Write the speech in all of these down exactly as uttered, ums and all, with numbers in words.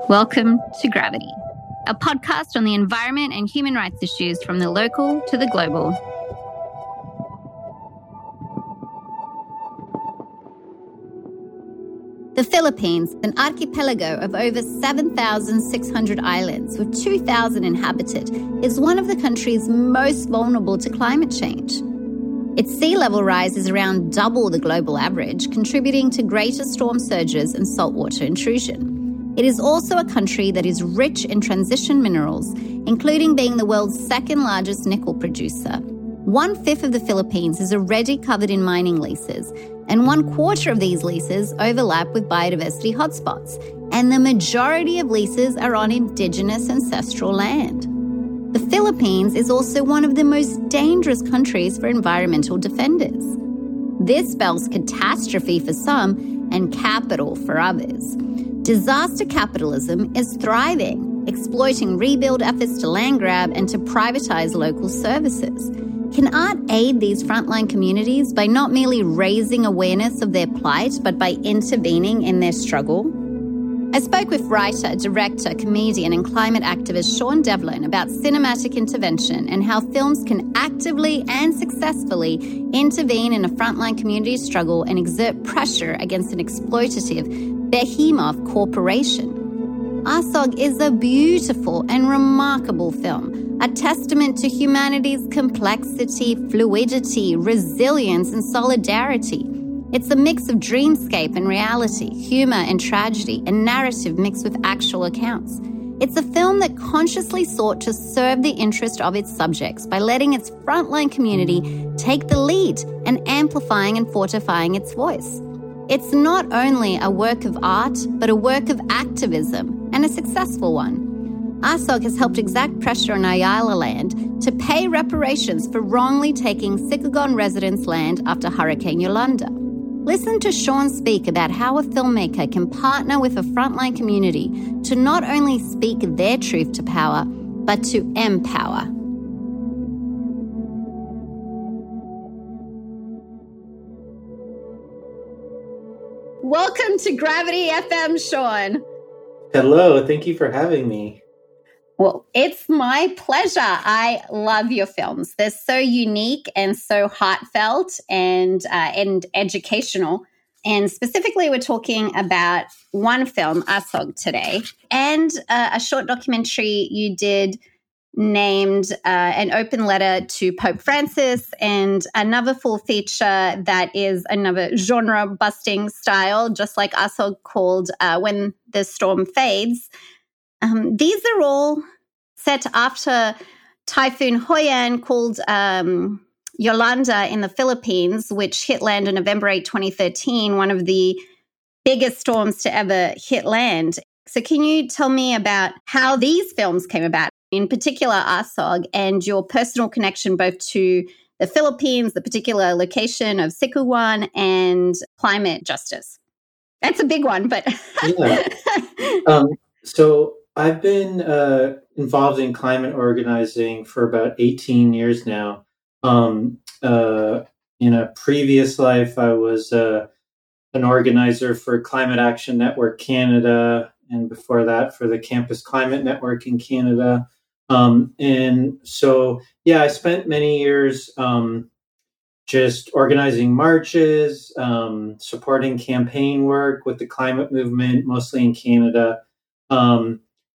Welcome to Gravity, a podcast on the environment and human rights issues from the local to the global. The Philippines, an archipelago of over seven thousand six hundred islands with two thousand inhabited, is one of the countries most vulnerable to climate change. Its sea level rise is around double the global average, contributing to greater storm surges and saltwater intrusion. It is also a country that is rich in transition minerals, including being the world's second largest nickel producer. One-fifth of the Philippines is already covered in mining leases, and one quarter of these leases overlap with biodiversity hotspots, and the majority of leases are on indigenous ancestral land. The Philippines is also one of the most dangerous countries for environmental defenders. This spells catastrophe for some and capital for others. Disaster capitalism is thriving, exploiting rebuild efforts to land grab and to privatize local services. Can art aid these frontline communities by not merely raising awareness of their plight, but by intervening in their struggle? I spoke with writer, director, comedian, and climate activist Sean Devlin about cinematic intervention and how films can actively and successfully intervene in a frontline community struggle and exert pressure against an exploitative behemoth corporation. Asog is a beautiful and remarkable film, a testament to humanity's complexity, fluidity, resilience, and solidarity. It's a mix of dreamscape and reality, humor and tragedy, and narrative mixed with actual accounts. It's a film that consciously sought to serve the interest of its subjects by letting its frontline community take the lead and amplifying and fortifying its voice. It's not only a work of art, but a work of activism, and a successful one. Asog has helped exact pressure on Ayala land to pay reparations for wrongly taking Sicogon residents' land after Hurricane Yolanda. Listen to Sean speak about how a filmmaker can partner with a frontline community to not only speak their truth to power, but to empower. Welcome to Gravity F M, Sean. Hello, thank you for having me. Well, it's my pleasure. I love your films. They're so unique and so heartfelt and uh, and educational. And specifically, we're talking about one film, Asog, today, and uh, a short documentary you did named uh, An Open Letter to Pope Francis, and another full feature that is another genre-busting style, just like Asog, called uh, When the Storm Fades. Um, these are all set after Typhoon Haiyan, called um, Yolanda in the Philippines, which hit land on November eighth, twenty thirteen, one of the biggest storms to ever hit land. So can you tell me about how these films came about, in particular Asog, and your personal connection both to the Philippines, the particular location of Sicogon, and climate justice? That's a big one, but... yeah. Um, so I've been uh, involved in climate organizing for about eighteen years now. Um, uh, in a previous life, I was uh, an organizer for Climate Action Network Canada, and before that for the Campus Climate Network in Canada. Um, and so, yeah, I spent many years um, just organizing marches, um, supporting campaign work with the climate movement, mostly in Canada. Um,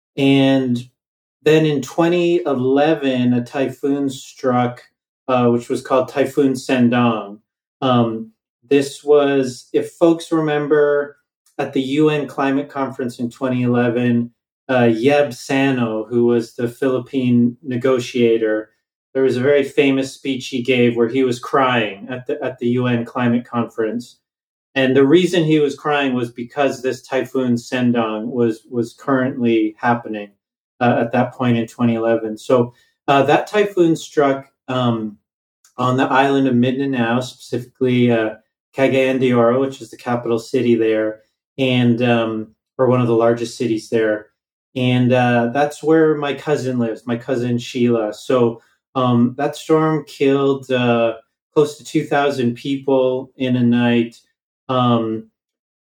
and then in twenty eleven, a typhoon struck, uh, which was called Typhoon Sendong. Um, this was, if folks remember, at the U N climate conference in twenty eleven, uh, Yeb Sano, who was the Philippine negotiator, there was a very famous speech he gave where he was crying at the at the U N climate conference. And the reason he was crying was because this Typhoon Sendong was was currently happening uh, at that point in twenty eleven. So uh, that typhoon struck um, on the island of Mindanao, specifically uh, Cagayan de Oro, which is the capital city there, and um, or one of the largest cities there. And uh, that's where my cousin lives, my cousin Sheila. So um, that storm killed uh, close to two thousand people in a night. Um,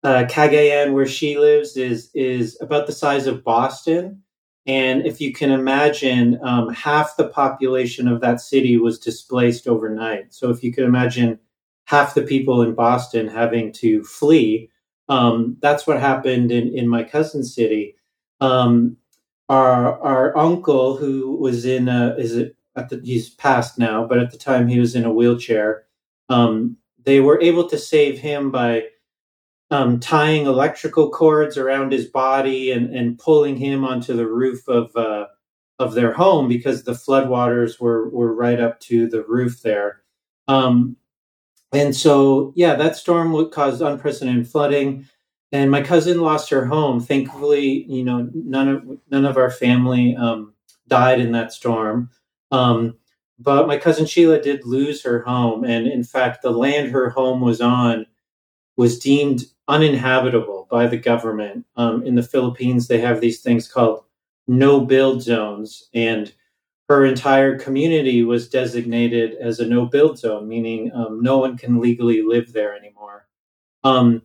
uh, Cagayan, where she lives, is is about the size of Boston. And if you can imagine, um, half the population of that city was displaced overnight. So if you could imagine half the people in Boston having to flee, um, that's what happened in, in my cousin's city. Um, our our uncle, who was in a, is it at the, he's passed now, but at the time he was in a wheelchair. Um, they were able to save him by um, tying electrical cords around his body and, and pulling him onto the roof of uh, of their home, because the floodwaters were were right up to the roof there. Um, and so, yeah, that storm would cause unprecedented flooding. And my cousin lost her home. Thankfully, you know, none of none of our family um, died in that storm. Um, but my cousin Sheila did lose her home, and in fact, the land her home was on was deemed uninhabitable by the government. Um, in the Philippines, they have these things called no-build zones, and her entire community was designated as a no-build zone, meaning um, no one can legally live there anymore. Um,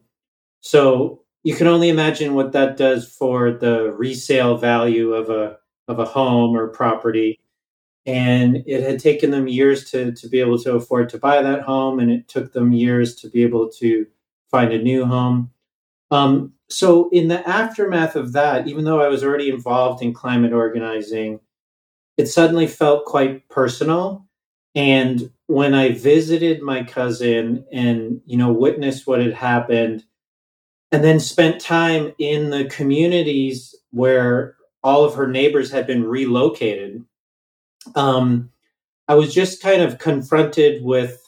so you can only imagine what that does for the resale value of a of a home or property. And it had taken them years to to be able to afford to buy that home, and it took them years to be able to find a new home. Um, so in the aftermath of that, even though I was already involved in climate organizing, it suddenly felt quite personal. And when I visited my cousin and, you know, witnessed what had happened, and then spent time in the communities where all of her neighbors had been relocated, um, I was just kind of confronted with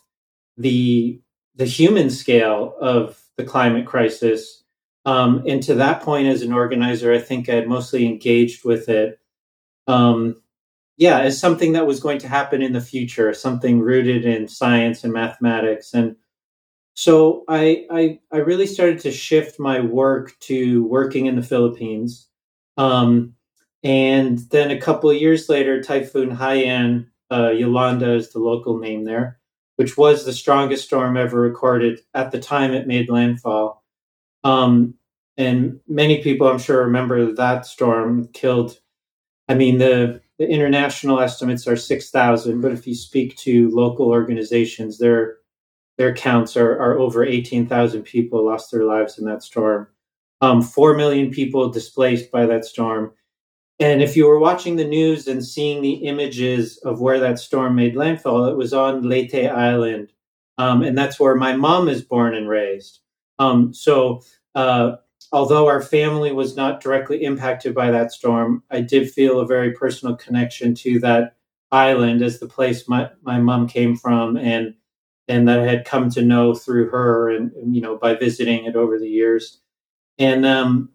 the the human scale of the climate crisis. Um, and to that point, as an organizer, I think I had mostly engaged with it, um, yeah, as something that was going to happen in the future, something rooted in science and mathematics. And so I, I, I really started to shift my work to working in the Philippines. Um, and then a couple of years later, Typhoon Haiyan, uh, Yolanda is the local name there, which was the strongest storm ever recorded at the time it made landfall. Um, and many people, I'm sure, remember that storm killed. I mean, the, the international estimates are six thousand, but if you speak to local organizations, their their counts are, are over eighteen thousand people lost their lives in that storm. Um, Four million people displaced by that storm. And if you were watching the news and seeing the images of where that storm made landfall, it was on Leyte Island. Um, and that's where my mom is born and raised. Um, so uh, although our family was not directly impacted by that storm, I did feel a very personal connection to that island as the place my, my mom came from, and and that I had come to know through her and, and you know, by visiting it over the years. And um,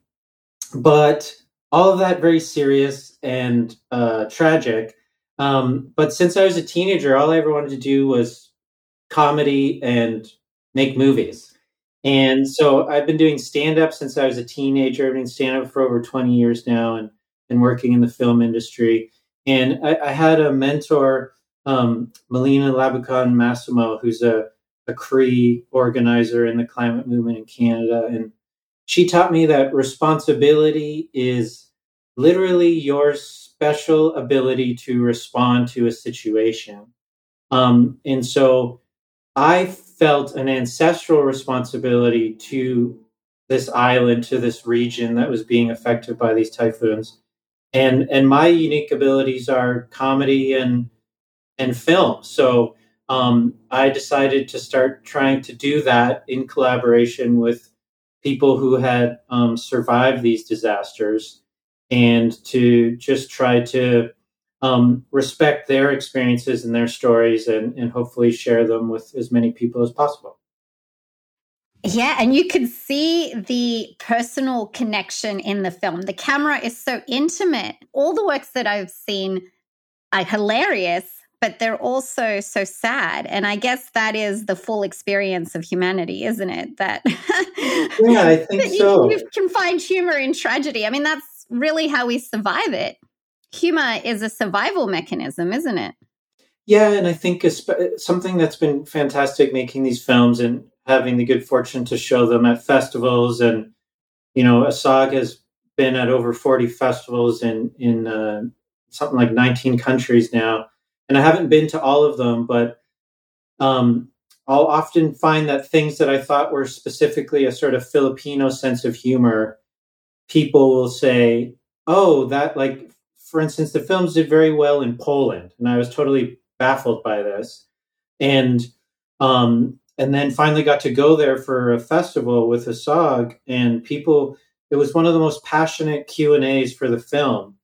but all of that very serious and uh, tragic. Um, but since I was a teenager, all I ever wanted to do was comedy and make movies. And so I've been doing stand-up since I was a teenager. I've been stand-up for over twenty years now, and, and working in the film industry. And I, I had a mentor, um, Melina Labucan Massimo, who's a, a Cree organizer in the climate movement in Canada. And she taught me that responsibility is literally your special ability to respond to a situation. Um, and so I felt an ancestral responsibility to this island, to this region that was being affected by these typhoons. And and my unique abilities are comedy and and film. So um, I decided to start trying to do that in collaboration with people who had um, survived these disasters, and to just try to um, respect their experiences and their stories, and, and hopefully share them with as many people as possible. Yeah, and you can see the personal connection in the film. The camera is so intimate. All the works that I've seen are hilarious, but they're also so sad. And I guess that is the full experience of humanity, isn't it? That yeah, I think you, so. You can find humor in tragedy. I mean, that's really how we survive it. Humor is a survival mechanism, isn't it? Yeah, and I think something that's been fantastic making these films and having the good fortune to show them at festivals. And, you know, ASOG has been at over forty festivals in, in uh, something like nineteen countries now. And I haven't been to all of them, but um, I'll often find that things that I thought were specifically a sort of Filipino sense of humor, people will say, oh, that, like, for instance, the films did very well in Poland. And I was totally baffled by this. And um, and then finally got to go there for a festival with ASOG, and people, it was one of the most passionate Q and A's for the film.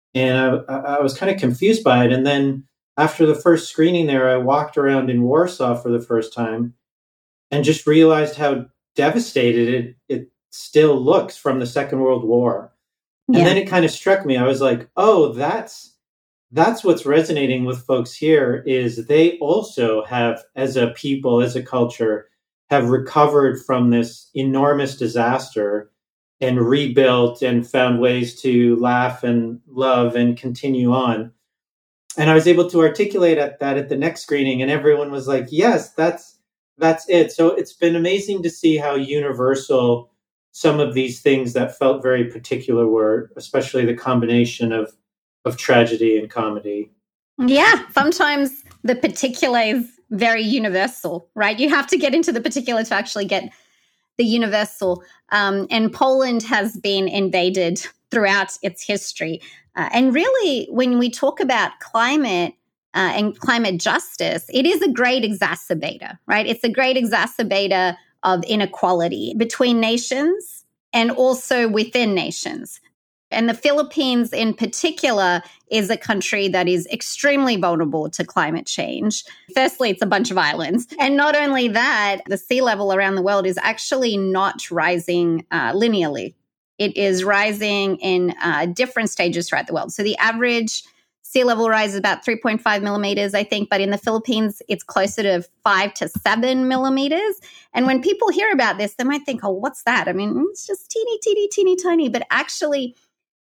And I, I was kind of confused by it. And then after the first screening there, I walked around in Warsaw for the first time and just realized how devastated it, it still looks from the Second World War. And yeah. then it kind of struck me. I was like, oh, that's that's what's resonating with folks here, is they also have, as a people, as a culture, have recovered from this enormous disaster and rebuilt and found ways to laugh and love and continue on. And I was able to articulate at that at the next screening, and everyone was like, yes, that's that's it. So it's been amazing to see how universal some of these things that felt very particular were, especially the combination of of tragedy and comedy. Yeah, sometimes the particular is very universal, right? You have to get into the particular to actually get the universal. Um, and Poland has been invaded throughout its history. Uh, and really, when we talk about climate uh, and climate justice, it is a great exacerbator, right? It's a great exacerbator of inequality between nations and also within nations. And the Philippines in particular is a country that is extremely vulnerable to climate change. Firstly, it's a bunch of islands. And not only that, the sea level around the world is actually not rising uh, linearly. It is rising in uh, different stages throughout the world. So the average sea level rise is about three point five millimeters, I think. But in the Philippines, it's closer to five to seven millimeters. And when people hear about this, they might think, oh, what's that? I mean, it's just teeny, teeny, teeny, tiny. But actually,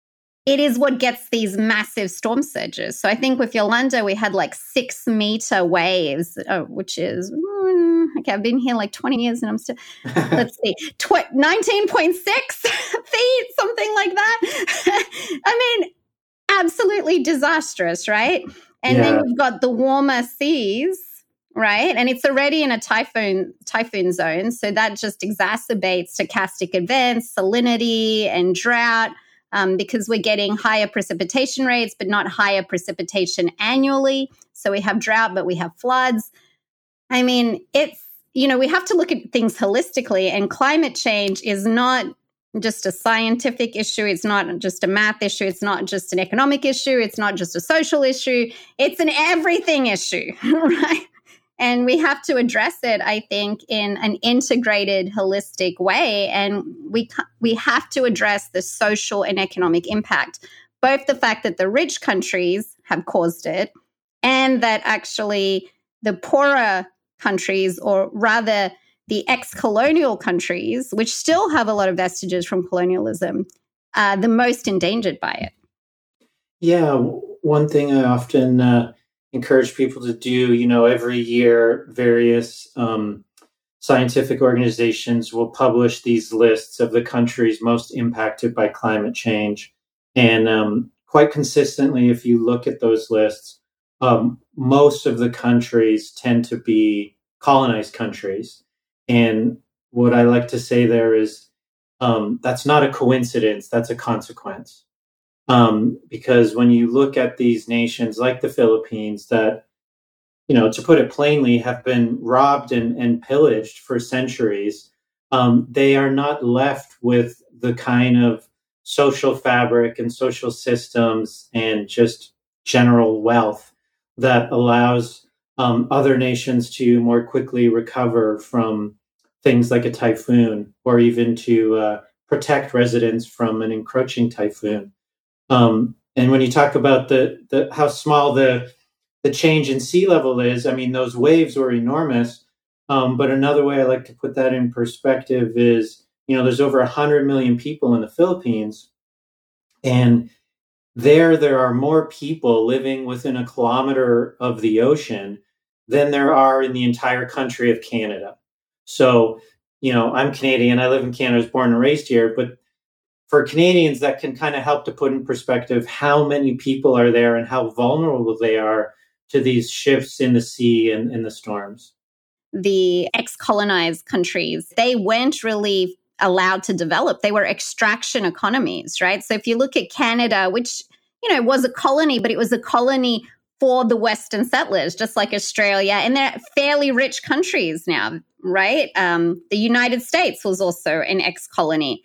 it is what gets these massive storm surges. So I think with Yolanda, we had like six meter waves, oh, which is, mm, okay, I've been here like twenty years and I'm still, let's see, tw- nineteen point six feet, something like that. I mean, absolutely disastrous, right? And yeah. then you've got the warmer seas, right? And it's already in a typhoon typhoon zone. So that just exacerbates stochastic events, salinity and drought. Um, because we're getting higher precipitation rates, but not higher precipitation annually. So we have drought, but we have floods. I mean, it's, you know, we have to look at things holistically, and climate change is not just a scientific issue. It's not just a math issue. It's not just an economic issue. It's not just a social issue. It's an everything issue, right? And we have to address it, I think, in an integrated, holistic way. And we we have to address the social and economic impact, both the fact that the rich countries have caused it and that actually the poorer countries, or rather the ex-colonial countries, which still have a lot of vestiges from colonialism, are the most endangered by it. Yeah, one thing I often uh, encourage people to do, you know, every year, various um, scientific organizations will publish these lists of the countries most impacted by climate change. And um, quite consistently, if you look at those lists, um, most of the countries tend to be colonized countries. And what I like to say there is um, that's not a coincidence, that's a consequence. Um, because when you look at these nations like the Philippines that, you know, to put it plainly, have been robbed and, and pillaged for centuries, um, they are not left with the kind of social fabric and social systems and just general wealth that allows um, other nations to more quickly recover from things like a typhoon, or even to uh, protect residents from an encroaching typhoon. Um, and when you talk about the, the how small the the change in sea level is, I mean, those waves were enormous. Um, but another way I like to put that in perspective is, you know, there's over one hundred million people in the Philippines. And there, there are more people living within a kilometer of the ocean than there are in the entire country of Canada. So, you know, I'm Canadian. I live in Canada, I was born and raised here. But for Canadians, that can kind of help to put in perspective how many people are there and how vulnerable they are to these shifts in the sea and in the storms. The ex-colonized countries, they weren't really allowed to develop. They were extraction economies, right? So if you look at Canada, which, you know, was a colony, but it was a colony for the Western settlers, just like Australia, and they're fairly rich countries now, right? Um, the United States was also an ex-colony.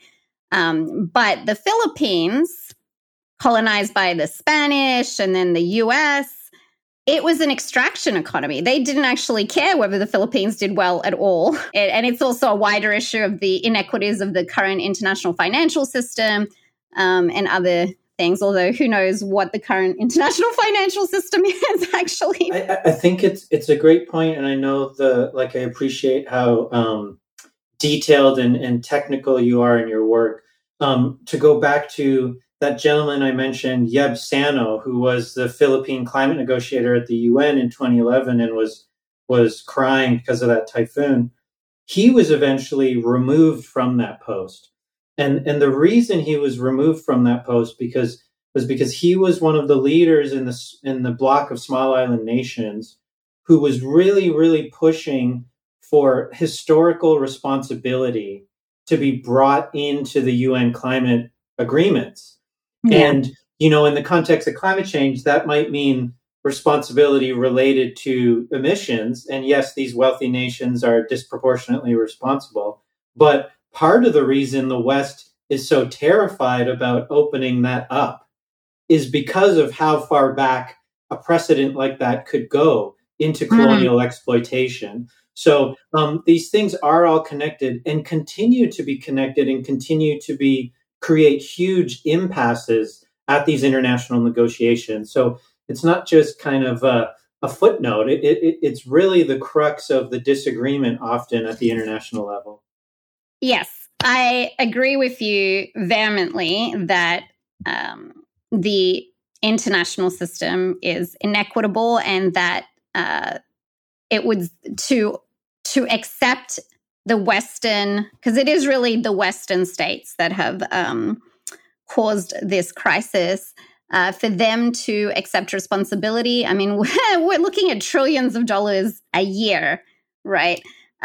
Um, but the Philippines, colonized by the Spanish and then the U S, it was an extraction economy. They didn't actually care whether the Philippines did well at all. It, and it's also a wider issue of the inequities of the current international financial system um, and other things, although who knows what the current international financial system is actually. I, I think it's it's a great point, and I know the like I appreciate how um, detailed and, and technical you are in your work. Um, to go back to that gentleman I mentioned, Yeb Sano, who was the Philippine climate negotiator at the U N in twenty eleven and was was crying because of that typhoon, he was eventually removed from that post. And and the reason he was removed from that post because was because he was one of the leaders in the in the bloc of small island nations who was really, really pushing for historical responsibility to be brought into the U N climate agreements. Yeah. And, you know, in the context of climate change, that might mean responsibility related to emissions. And yes, these wealthy nations are disproportionately responsible. But part of the reason the West is so terrified about opening that up is because of how far back a precedent like that could go into colonial mm. exploitation. So um, these things are all connected and continue to be connected and continue to be create huge impasses at these international negotiations. So it's not just kind of a, a footnote. It, it, it's really the crux of the disagreement often at the international level. Yes, I agree with you vehemently that um, the international system is inequitable and that uh, it would to to accept the Western, because it is really the Western states that have um, caused this crisis, uh, for them to accept responsibility. I mean, we're, we're looking at trillions of dollars a year, right?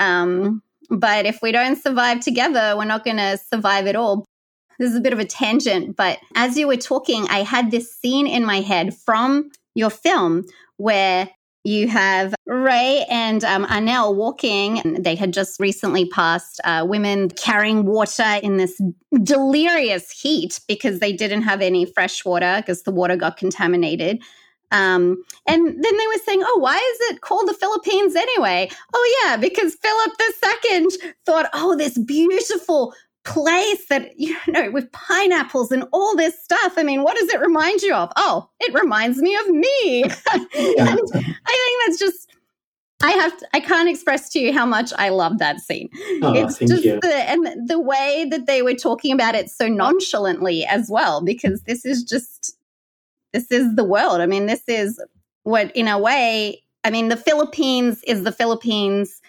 Um, but if we don't survive together, we're not going to survive at all. This is a bit of a tangent, but as you were talking, I had this scene in my head from your film where you have Ray and um, Anel walking, and they had just recently passed uh, women carrying water in this delirious heat because they didn't have any fresh water because the water got contaminated. Um, and then they were saying, oh, why is it called the Philippines anyway? Oh, yeah, because Philip the Second thought, oh, this beautiful place that, you know, with pineapples and all this stuff. I mean, what does it remind you of? Oh, it reminds me of me. Yeah. And I think that's just, I have, to, I can't express to you how much I love that scene. Oh, it's thank just you. the, and the way that they were talking about it so nonchalantly as well, because this is just, this is the world. I mean, this is what, in a way, I mean, the Philippines is the Philippines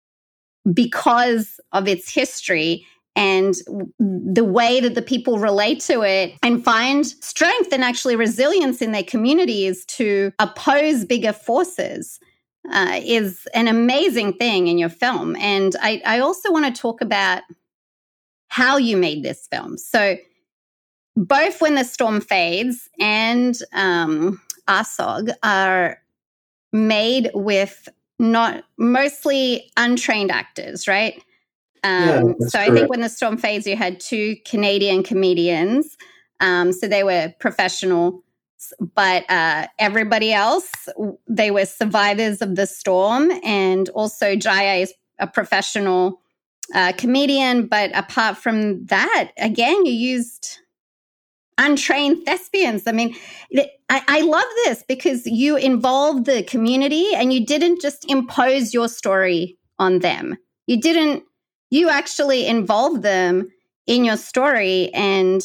because of its history and the way that the people relate to it and find strength and actually resilience in their communities to oppose bigger forces uh, is an amazing thing in your film. And I, I also want to talk about how you made this film. So both When the Storm Fades and um, Asog are made with not mostly untrained actors, right? Um, yeah, so I correct. think When the Storm Fades, you had two Canadian comedians. Um, so they were professional, but uh, everybody else, they were survivors of the storm. And also Jaya is a professional uh, comedian. But apart from that, again, you used untrained thespians. I mean, I, I love this because you involved the community and you didn't just impose your story on them. You didn't You actually involved them in your story, and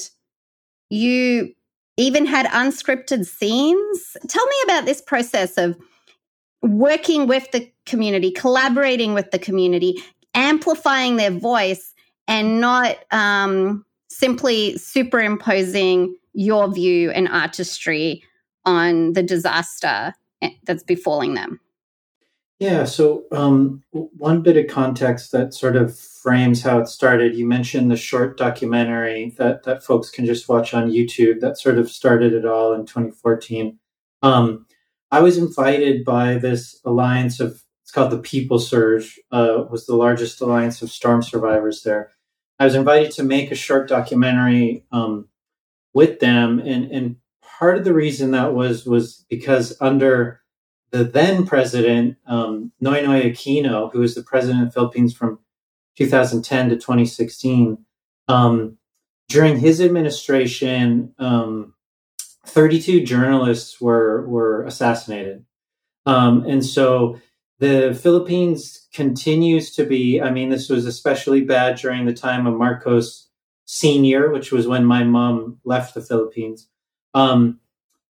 you even had unscripted scenes. Tell me about this process of working with the community, collaborating with the community, amplifying their voice and not um, simply superimposing your view and artistry on the disaster that's befalling them. Yeah, so um, one bit of context that sort of frames how it started. You mentioned the short documentary that, that folks can just watch on YouTube that sort of started it all in twenty fourteen. Um, I was invited by this alliance of, it's called the People Surge, uh, was the largest alliance of storm survivors there. I was invited to make a short documentary um, with them, and, and part of the reason that was was because under the then president, um, Noynoy Aquino, who was the president of the Philippines from two thousand ten to twenty sixteen, um, during his administration, um, thirty-two journalists were were assassinated. Um, and so the Philippines continues to be, I mean, this was especially bad during the time of Marcos Senior, which was when my mom left the Philippines. Um,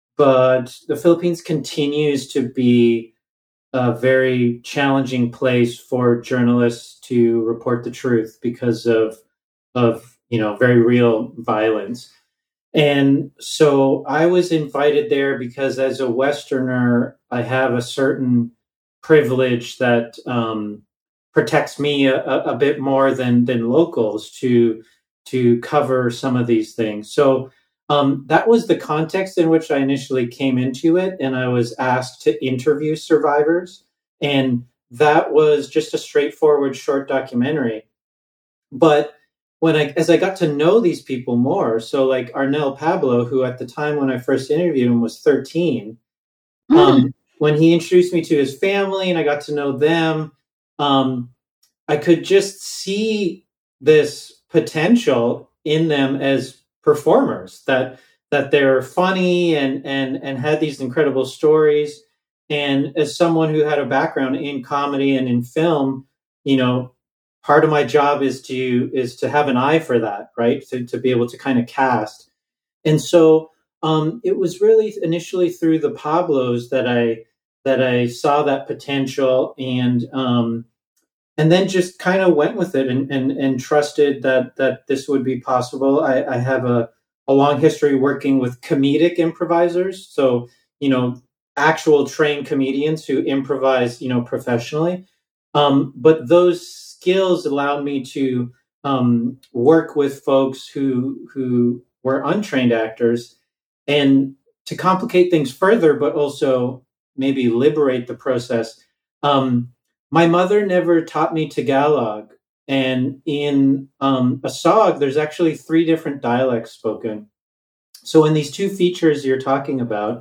But the Philippines continues to be a very challenging place for journalists to report the truth because of, of you know, very real violence. And so I was invited there because as a Westerner, I have a certain privilege that um, protects me a, a bit more than than locals to to cover some of these things. So Um, that was the context in which I initially came into it, and I was asked to interview survivors, and that was just a straightforward short documentary. But when I, as I got to know these people more, so like Arnel Pablo, who at the time when I first interviewed him was thirteen, mm. um, when he introduced me to his family and I got to know them, um, I could just see this potential in them as performers, that that they're funny and and and had these incredible stories. And as someone who had a background in comedy and in film, you know, part of my job is to is to have an eye for that, right? To to be able to kind of cast. And so um, it was really initially through the Pablos that I that I saw that potential, and um, and then just kind of went with it and, and, and trusted that that this would be possible. I, I have a, a long history working with comedic improvisers. So, you know, actual trained comedians who improvise, you know, professionally. Um, but those skills allowed me to um, work with folks who who were untrained actors, and to complicate things further, but also maybe liberate the process. Um, My mother never taught me Tagalog, and in um, Asog, there's actually three different dialects spoken. So in these two features you're talking about,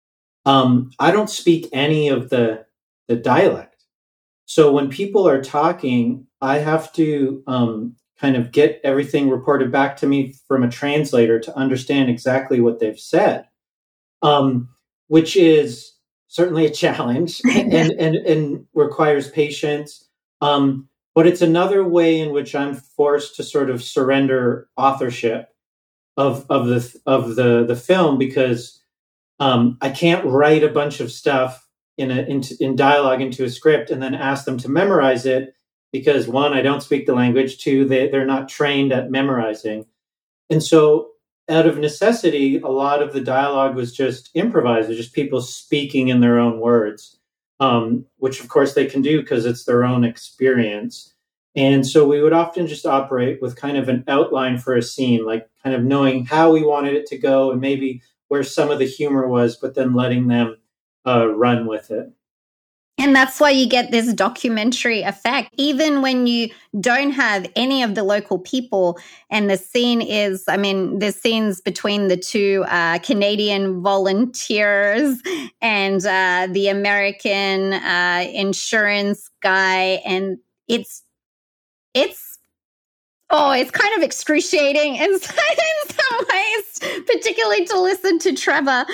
um, I don't speak any of the the dialect. So when people are talking, I have to um, kind of get everything reported back to me from a translator to understand exactly what they've said, um, which is certainly a challenge and, and, and requires patience. Um, but it's another way in which I'm forced to sort of surrender authorship of, of the, of the, the film, because um, I can't write a bunch of stuff in a, in, in dialogue into a script and then ask them to memorize it, because one, I don't speak the language, two, they, they're not trained at memorizing. And so out of necessity, a lot of the dialogue was just improvised. It was just people speaking in their own words, um, which of course they can do because it's their own experience. And so we would often just operate with kind of an outline for a scene, like kind of knowing how we wanted it to go and maybe where some of the humor was, but then letting them uh, run with it. And that's why you get this documentary effect, even when you don't have any of the local people. And the scene is, I mean, the scenes between the two uh, Canadian volunteers and uh, the American uh, insurance guy. And it's, it's, oh, it's kind of excruciating in, in some ways, particularly to listen to Trevor.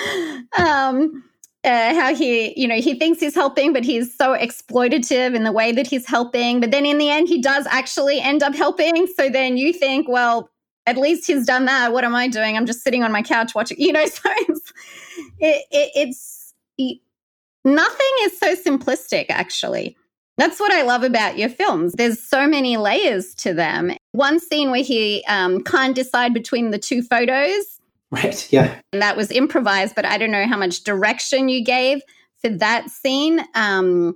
Um Uh, how he, you know, he thinks he's helping, but he's so exploitative in the way that he's helping. But then in the end, he does actually end up helping. So then you think, well, at least he's done that. What am I doing? I'm just sitting on my couch watching, you know, so it's, it, it, it's it, nothing is so simplistic, actually. That's what I love about your films. There's so many layers to them. One scene where he um, can't decide between the two photos. Right, yeah. And that was improvised, but I don't know how much direction you gave for that scene. Um,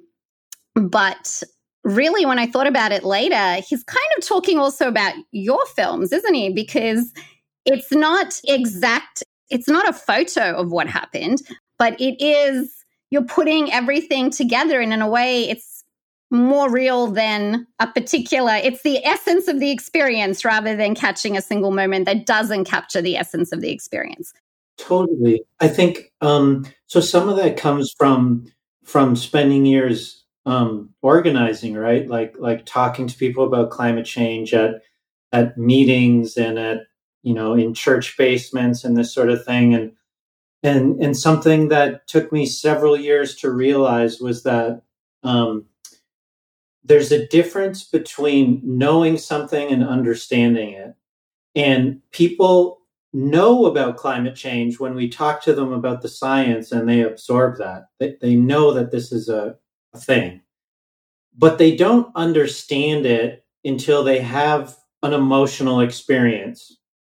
but really, when I thought about it later, he's kind of talking also about your films, isn't he? Because it's not exact, it's not a photo of what happened, but it is, you're putting everything together, and in a way, it's more real than a particular, it's the essence of the experience rather than catching a single moment that doesn't capture the essence of the experience. Totally. I think, um, so some of that comes from, from spending years um, organizing, right? Like, like talking to people about climate change at, at meetings and at, you know, in church basements and this sort of thing. And, and, and something that took me several years to realize was that, um, there's a difference between knowing something and understanding it. And people know about climate change when we talk to them about the science, and they absorb that. They, they know that this is a, a thing. But they don't understand it until they have an emotional experience.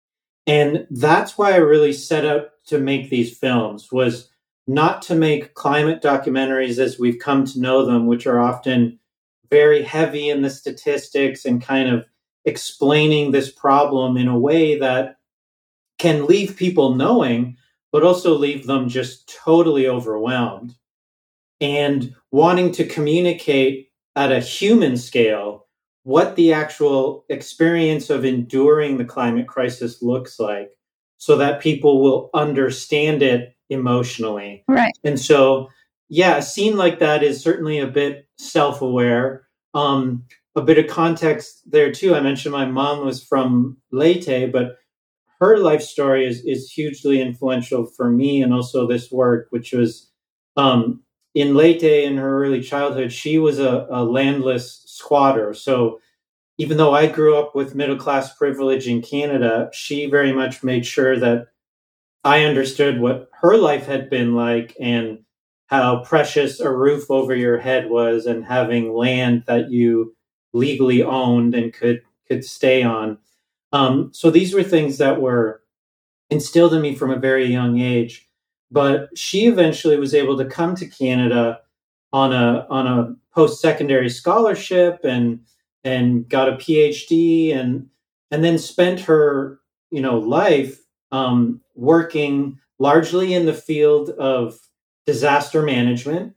And that's why I really set out to make these films, was not to make climate documentaries as we've come to know them, which are often very heavy in the statistics and kind of explaining this problem in a way that can leave people knowing, but also leave them just totally overwhelmed. And wanting to communicate at a human scale what the actual experience of enduring the climate crisis looks like, so that people will understand it emotionally. Right. And so, yeah, a scene like that is certainly a bit self-aware. Um, a bit of context there too. I mentioned my mom was from Leyte, but her life story is, is hugely influential for me and also this work, which was um, in Leyte in her early childhood. She was a, a landless squatter. So even though I grew up with middle-class privilege in Canada, she very much made sure that I understood what her life had been like and how precious a roof over your head was, and having land that you legally owned and could could stay on. Um, so these were things that were instilled in me from a very young age. But she eventually was able to come to Canada on a on a post-secondary scholarship and and got a PhD and and then spent her you know life um, working largely in the field of disaster management,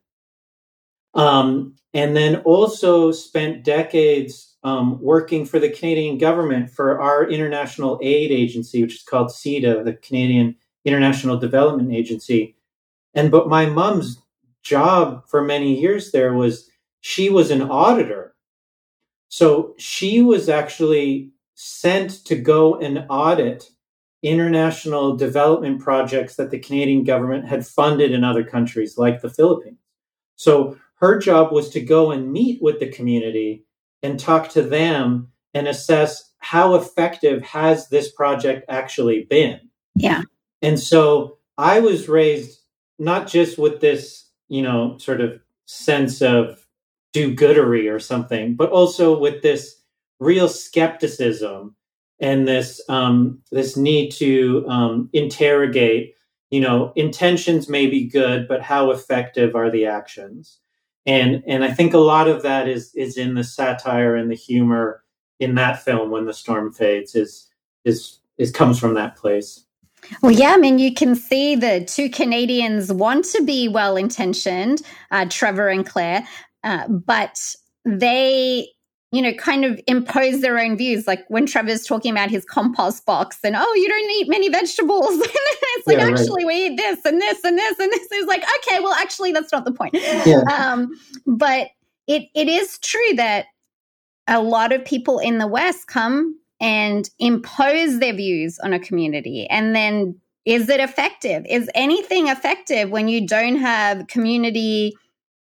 um, and then also spent decades um, working for the Canadian government for our international aid agency, which is called C I D A, the Canadian International Development Agency. And but my mom's job for many years there was she was an auditor. So she was actually sent to go and audit international development projects that the Canadian government had funded in other countries like the Philippines. So her job was to go and meet with the community and talk to them and assess how effective has this project actually been. Yeah. And so I was raised not just with this, you know, sort of sense of do-goodery or something, but also with this real skepticism and this um, this need to um, interrogate, you know, intentions may be good, but how effective are the actions? And and I think a lot of that is is in the satire and the humor in that film, When the Storm Fades, is is is comes from that place. Well, yeah, I mean, you can see the two Canadians want to be well-intentioned, uh, Trevor and Claire, uh, but they, you know, kind of impose their own views. Like when Trevor's talking about his compost box and, oh, you don't eat many vegetables. And it's like, yeah, actually, right. We eat this and this and this and this. It's like, okay, well, actually, that's not the point. Yeah. Um, but it it is true that a lot of people in the West come and impose their views on a community. And then is it effective? Is anything effective when you don't have community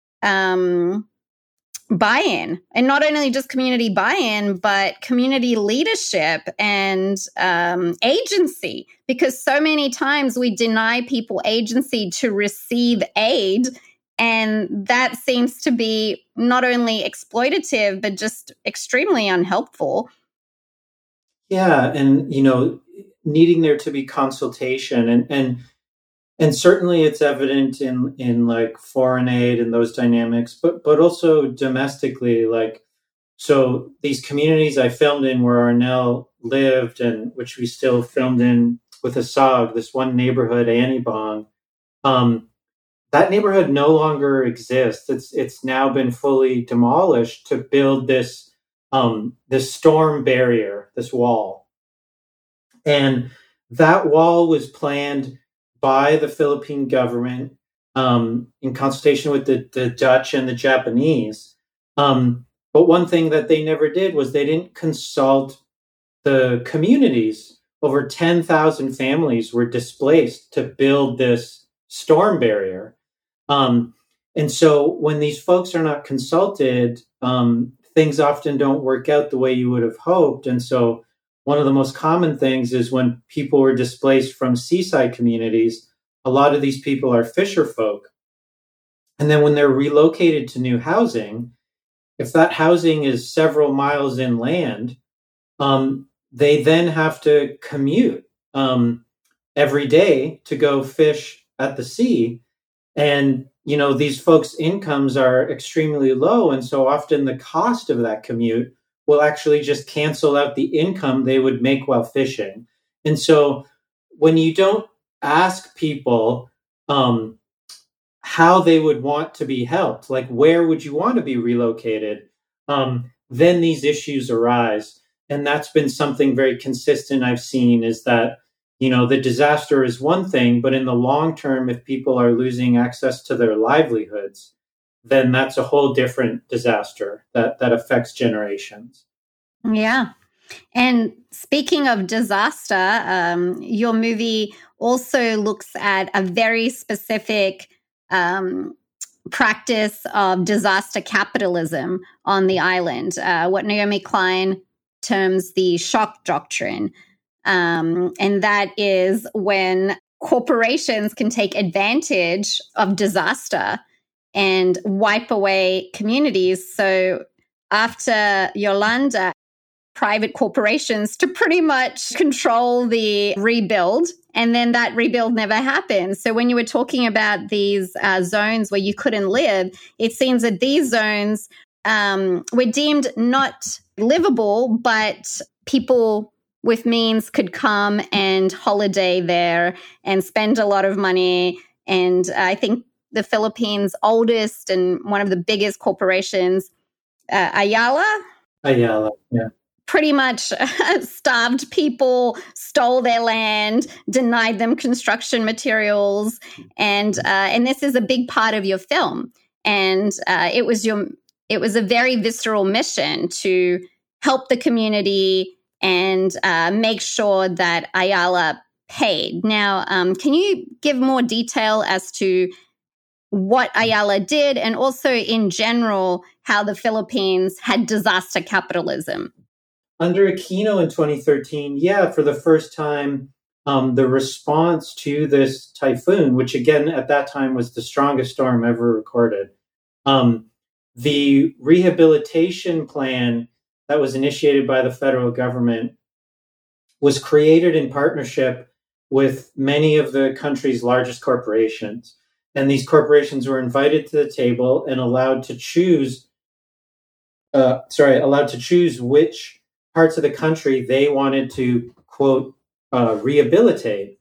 um, buy-in? And not only just community buy-in, but community leadership and um, agency. Because so many times we deny people agency to receive aid And that seems to be not only exploitative, but just extremely unhelpful. Yeah. And, you know, needing there to be consultation and, and, and certainly it's evident in, in like foreign aid and those dynamics, but, but also domestically, like, so these communities I filmed in where Arnel lived and which we still filmed in with Asag, this one neighborhood, Anibong, um, that neighborhood no longer exists. It's it's now been fully demolished to build this um, this storm barrier, this wall, and that wall was planned by the Philippine government um, in consultation with the, the Dutch and the Japanese. Um, but one thing that they never did was they didn't consult the communities. Over ten thousand families were displaced to build this storm barrier. Um, and so when these folks are not consulted, um, things often don't work out the way you would have hoped. And so one of the most common things is when people were displaced from seaside communities, a lot of these people are fisher folk. And then when they're relocated to new housing, if that housing is several miles inland, um, they then have to commute um, every day to go fish at the sea. And, you know, these folks' incomes are extremely low. And so often the cost of that commute will actually just cancel out the income they would make while fishing. And so when you don't ask people um, how they would want to be helped, like where would you want to be relocated, um, then these issues arise. And that's been something very consistent I've seen is that, you know, the disaster is one thing, but in the long term, if people are losing access to their livelihoods, then that's a whole different disaster that, that affects generations. Yeah. And speaking of disaster, um, your movie also looks at a very specific um, practice of disaster capitalism on the island, uh, what Naomi Klein terms the shock doctrine. Um, and that is when corporations can take advantage of disaster and wipe away communities. So after Yolanda, private corporations to pretty much control the rebuild. And then that rebuild never happened. So when you were talking about these uh, zones where you couldn't live, it seems that these zones um, were deemed not livable, but people with means could come and holiday there and spend a lot of money. And I think the Philippines' oldest and one of the biggest corporations, uh, Ayala. Ayala, yeah. Pretty much starved people, stole their land, denied them construction materials. And uh, and this is a big part of your film. And uh, it was your it was a very visceral mission to help the community and uh, make sure that Ayala paid. Now, um, can you give more detail as to what Ayala did and also in general how the Philippines had disaster capitalism? Under Aquino in twenty thirteen, yeah, for the first time, um, the response to this typhoon, which again at that time was the strongest storm ever recorded, um, the rehabilitation plan that was initiated by the federal government was created in partnership with many of the country's largest corporations. And these corporations were invited to the table and allowed to choose, uh, sorry, allowed to choose which parts of the country they wanted to, quote, uh, rehabilitate.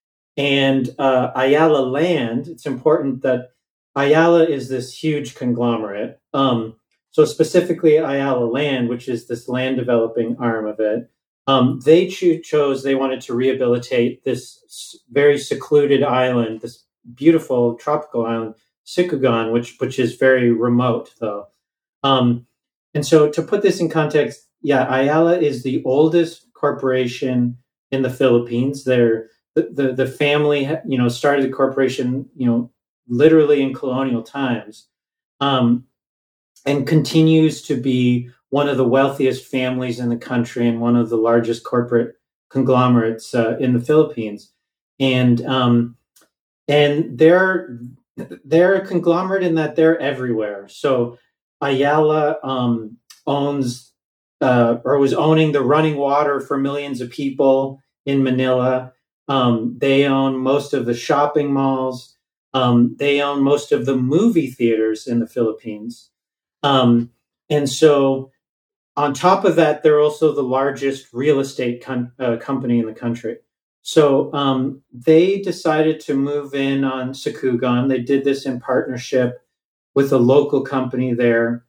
And uh, Ayala Land, it's important that Ayala is this huge conglomerate. Um, so specifically Ayala Land, which is this land developing arm of it, um, they cho- chose, they wanted to rehabilitate this very secluded island, this beautiful tropical island, Sicugan, which, which is very remote though. Um, and so to put this in context, yeah, Ayala is the oldest corporation in the Philippines. They're the, the the family, you know, started the corporation, you know, literally in colonial times, um, and continues to be one of the wealthiest families in the country and one of the largest corporate conglomerates uh, in the Philippines. And um, and they're they're a conglomerate in that they're everywhere. So Ayala um, owns uh, or was owning the running water for millions of people in Manila. Um, they own most of the shopping malls. Um, they own most of the movie theaters in the Philippines. Um, and so on top of that, they're also the largest real estate com- uh, company in the country. So um, they decided to move in on Sakugan. They did this in partnership with a local company there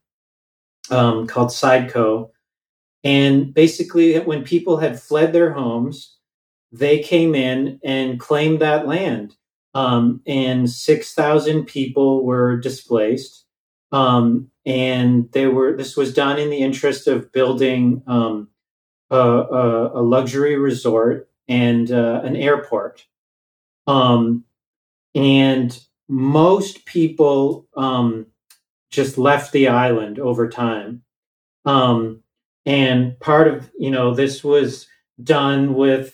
um, called Sideco. And basically, when people had fled their homes, they came in and claimed that land. Um, and six thousand people were displaced. Um, and they were. This was done in the interest of building um, a, a, a luxury resort and uh, an airport. Um, and most people um, just left the island over time. Um, and part of, you know, this was done with,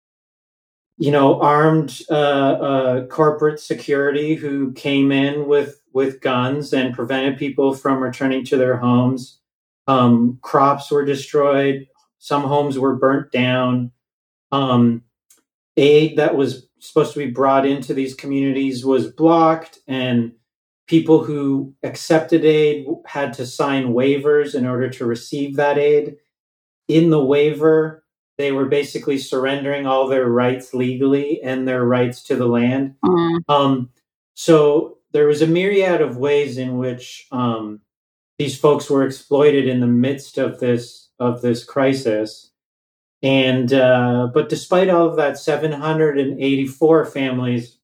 you know, armed uh, uh, corporate security who came in with, with guns and prevented people from returning to their homes. Um, crops were destroyed. Some homes were burnt down. Um, aid that was supposed to be brought into these communities was blocked, and people who accepted aid had to sign waivers in order to receive that aid. In the waiver, they were basically surrendering all their rights legally and their rights to the land. Mm. Um, so there was a myriad of ways in which um, these folks were exploited in the midst of this of this crisis. And uh, but despite all of that, seven hundred eighty-four families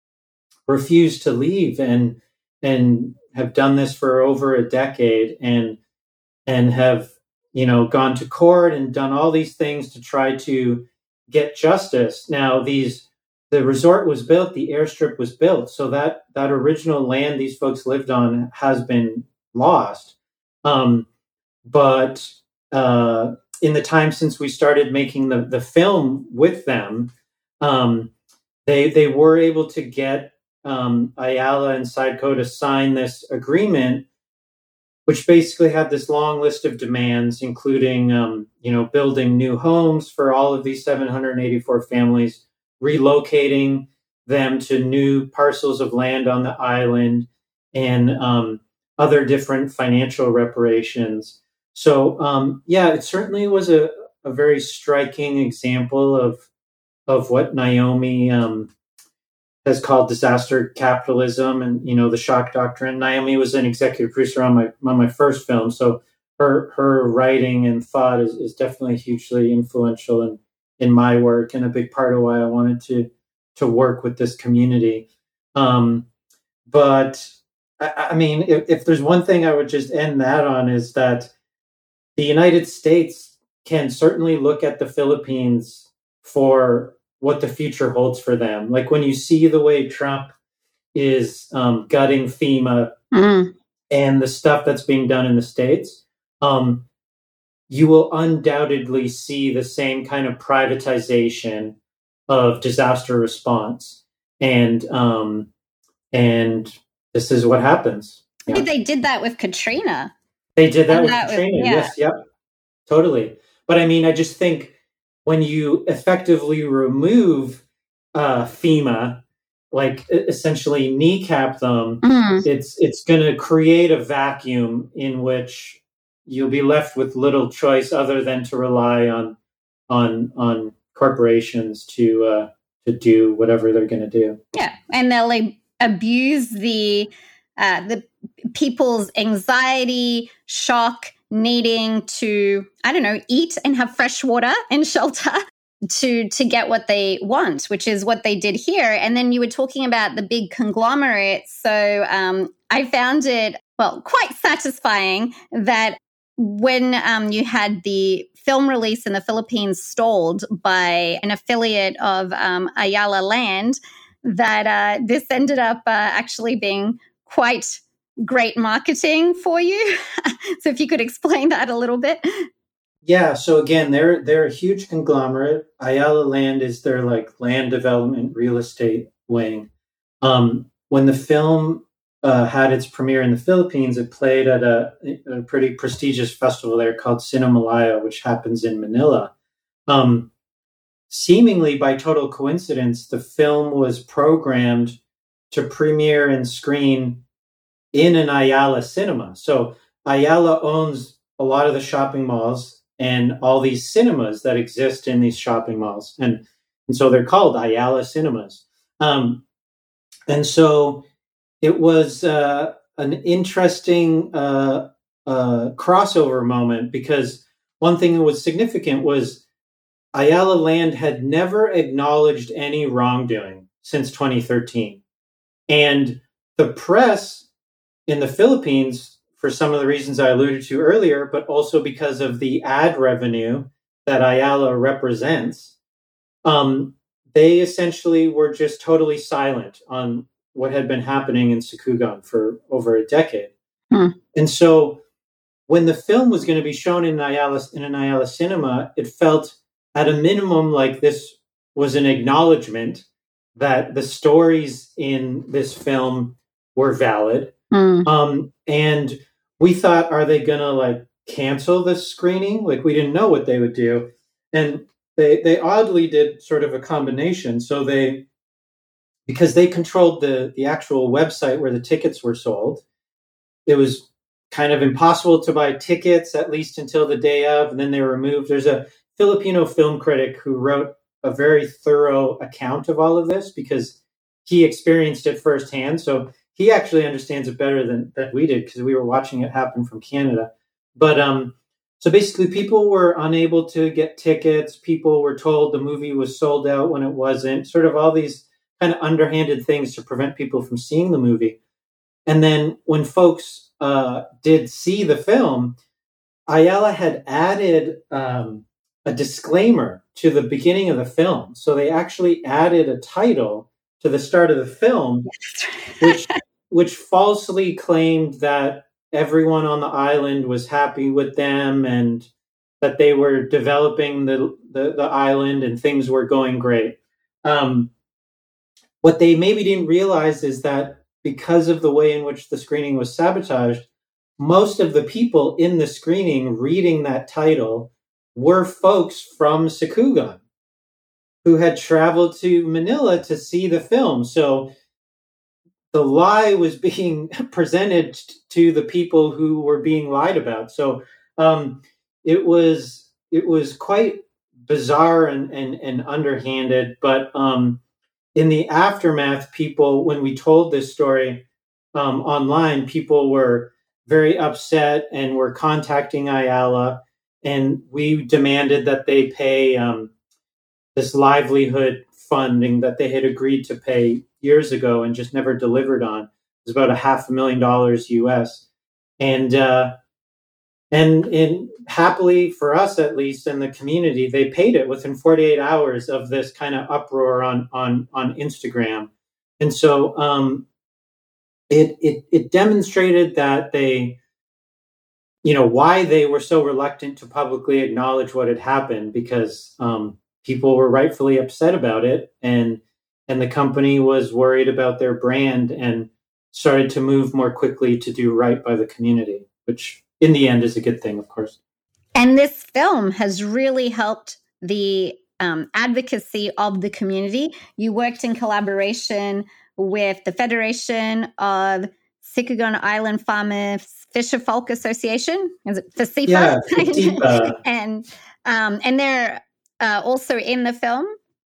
refused to leave and and have done this for over a decade and and have, you know, gone to court and done all these things to try to get justice. Now, these the resort was built, the airstrip was built, so that that original land these folks lived on has been lost. Um, but uh, in the time since we started making the, the film with them, um, they they were able to get um, Ayala and Sideco to sign this agreement, which basically had this long list of demands, including um, you know, building new homes for all of these seven hundred eighty-four families, relocating them to new parcels of land on the island, and um, other different financial reparations. So, um, yeah, it certainly was a, a very striking example of of what Naomi um, has called disaster capitalism and, you know, the shock doctrine. Naomi was an executive producer on my on my first film, so her her writing and thought is, is definitely hugely influential in, in my work, and a big part of why I wanted to to work with this community. Um, but I, I mean, if, if there's one thing I would just end that on, is that the United States can certainly look at the Philippines for what the future holds for them. Like when you see the way Trump is um, gutting FEMA mm. and the stuff that's being done in the States, um, you will undoubtedly see the same kind of privatization of disaster response. And um, and this is what happens. Yeah. I think they did that with Katrina. They did that and with that Katrina, was, yeah. Yes, yep, totally. But I mean, I just think when you effectively remove uh, FEMA, like essentially kneecap them, mm. it's it's going to create a vacuum in which you'll be left with little choice other than to rely on on on corporations to uh, to do whatever they're going to do. Yeah, and they'll like, abuse the uh, the people's anxiety, shock, needing to, I don't know, eat and have fresh water and shelter to to get what they want, which is what they did here. And then you were talking about the big conglomerates. So um, I found it, well, quite satisfying that when um, you had the film release in the Philippines stalled by an affiliate of um, Ayala Land, that uh, this ended up uh, actually being quite great marketing for you. So if you could explain that a little bit. Yeah. So again, they're they're a huge conglomerate. Ayala Land is their like land development real estate wing. Um, when the film uh, had its premiere in the Philippines, it played at a, a pretty prestigious festival there called Cinemalaya, which happens in Manila. Um, seemingly by total coincidence, the film was programmed to premiere and screen in an Ayala cinema. So Ayala owns a lot of the shopping malls and all these cinemas that exist in these shopping malls. And, and so they're called Ayala cinemas. Um, and so it was uh, an interesting uh, uh, crossover moment, because one thing that was significant was Ayala Land had never acknowledged any wrongdoing since twenty thirteen. And the press in the Philippines, for some of the reasons I alluded to earlier, but also because of the ad revenue that Ayala represents, um, they essentially were just totally silent on what had been happening in Siquijón for over a decade. Hmm. And so when the film was going to be shown in Ayala, in an Ayala cinema, it felt at a minimum like this was an acknowledgement that the stories in this film were valid. Mm. Um, and we thought, are they going to like cancel this screening? Like, we didn't know what they would do. And they, they oddly did sort of a combination. So they, because they controlled the, the actual website where the tickets were sold, it was kind of impossible to buy tickets, at least until the day of, and then they were removed. There's a Filipino film critic who wrote a very thorough account of all of this because he experienced it firsthand. So he actually understands it better than, than we did, because we were watching it happen from Canada. But um, so basically people were unable to get tickets. People were told the movie was sold out when it wasn't, sort of all these kind of underhanded things to prevent people from seeing the movie. And then when folks uh, did see the film, Ayala had added um, a disclaimer to the beginning of the film. So they actually added a title to the start of the film, which which falsely claimed that everyone on the island was happy with them and that they were developing the, the, the island and things were going great. Um, what they maybe didn't realize is that because of the way in which the screening was sabotaged, most of the people in the screening reading that title were folks from Siquijón who had traveled to Manila to see the film. So the lie was being presented to the people who were being lied about. So um, it was it was quite bizarre and, and, and underhanded. But um, in the aftermath, people, when we told this story um, online, people were very upset and were contacting Ayala. And we demanded that they pay um, this livelihood funding that they had agreed to pay years ago and just never delivered on. It was about a half a million dollars U S. And uh, and and happily for us, at least in the community, they paid it within forty-eight hours of this kind of uproar on on on Instagram. And so um, it it it demonstrated that they, you know, why they were so reluctant to publicly acknowledge what had happened, because um, people were rightfully upset about it, and and the company was worried about their brand and started to move more quickly to do right by the community, which in the end is a good thing, of course. And this film has really helped the um, advocacy of the community. You worked in collaboration with the Federation of Siquijón Island Farmers Fisher Folk Association. Is it FISIFA? Yeah, FISIFA. and um, and they're uh, also in the film.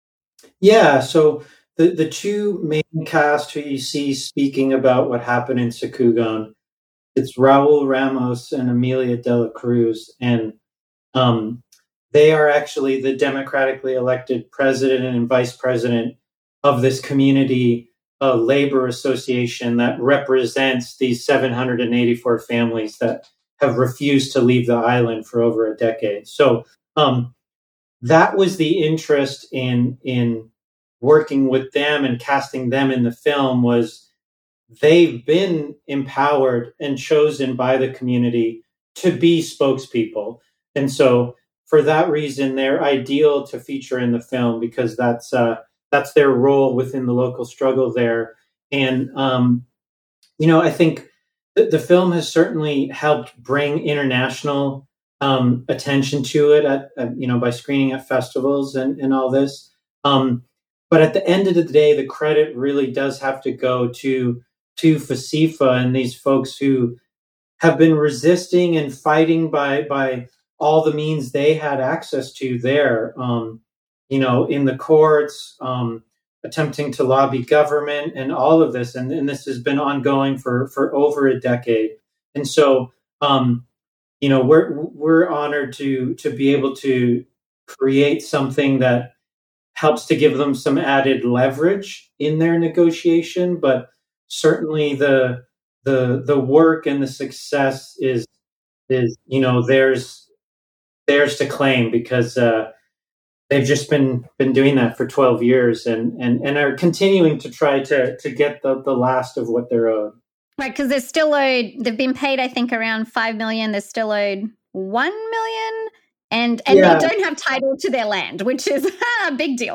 Yeah, so the the two main cast who you see speaking about what happened in Siquijón, it's Raul Ramos and Amelia de la Cruz, and um, they are actually the democratically elected president and vice president of this community uh, labor association that represents these seven hundred eighty-four families that have refused to leave the island for over a decade. So um, that was the interest in in working with them and casting them in the film, was they've been empowered and chosen by the community to be spokespeople. And so for that reason, they're ideal to feature in the film, because that's uh, that's their role within the local struggle there. And, um, you know, I think the, the film has certainly helped bring international um, attention to it, at, at, you know, by screening at festivals and, and all this. Um, but at the end of the day, the credit really does have to go to to FACIFA and these folks who have been resisting and fighting by by all the means they had access to there, um, you know, in the courts, um, attempting to lobby government and all of this. And, and this has been ongoing for, for over a decade. And so, um, you know, we're, we're honored to, to be able to create something that helps to give them some added leverage in their negotiation. But certainly the, the, the work and the success is, is, you know, theirs, theirs to claim, because, uh, they've just been been doing that for twelve years, and and and are continuing to try to to get the the last of what they're owed. Right, because they're still owed. They've been paid, I think, around five million. They're still owed one million, and and yeah. They don't have title to their land, which is a big deal.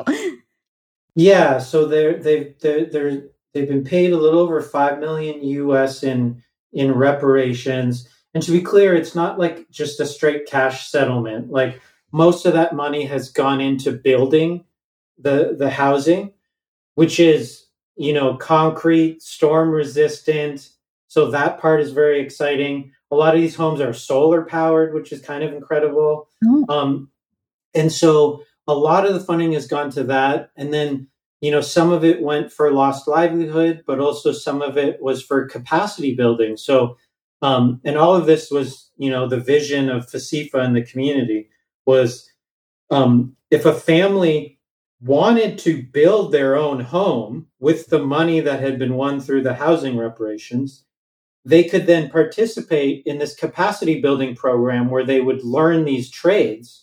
Yeah, so they're they've they're, they're they've been paid a little over five million U S in in reparations. And to be clear, it's not like just a straight cash settlement. Like, most of that money has gone into building the the housing, which is, you know, concrete, storm resistant. So that part is very exciting. A lot of these homes are solar powered, which is kind of incredible. Oh. Um, and so a lot of the funding has gone to that. And then, you know, some of it went for lost livelihood, but also some of it was for capacity building. So, um, and all of this was, you know, the vision of FACIFA and the community was, um, if a family wanted to build their own home with the money that had been won through the housing reparations, they could then participate in this capacity building program where they would learn these trades,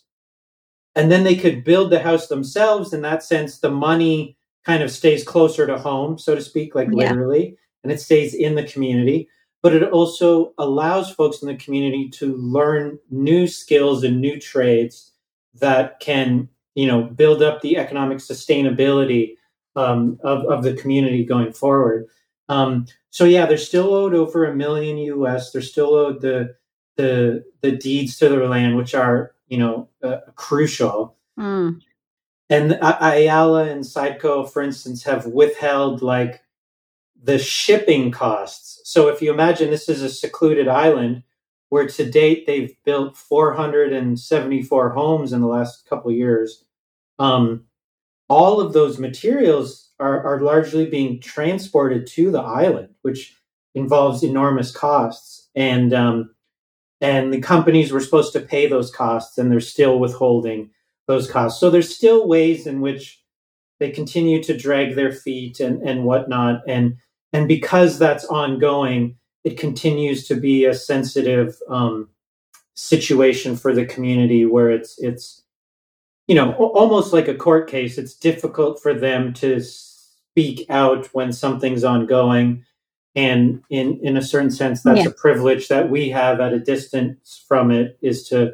and then they could build the house themselves. In that sense, the money kind of stays closer to home, so to speak, like yeah. literally, and it stays in the community. But it also allows folks in the community to learn new skills and new trades that can, you know, build up the economic sustainability um, of, of the community going forward. Um, so yeah, they're still owed over a million U S. They're still owed the the the deeds to their land, which are, you know, uh, crucial. Mm. And Ayala and Sideco, for instance, have withheld like the shipping costs. So if you imagine this is a secluded island where to date they've built four hundred seventy-four homes in the last couple of years, um, all of those materials are, are largely being transported to the island, which involves enormous costs. And um, and the companies were supposed to pay those costs, and they're still withholding those costs. So there's still ways in which they continue to drag their feet and, and whatnot. And And because that's ongoing, it continues to be a sensitive um, situation for the community, where it's, it's you know, almost like a court case. It's difficult for them to speak out when something's ongoing. And in, in a certain sense, that's yeah. a privilege that we have at a distance from it, is to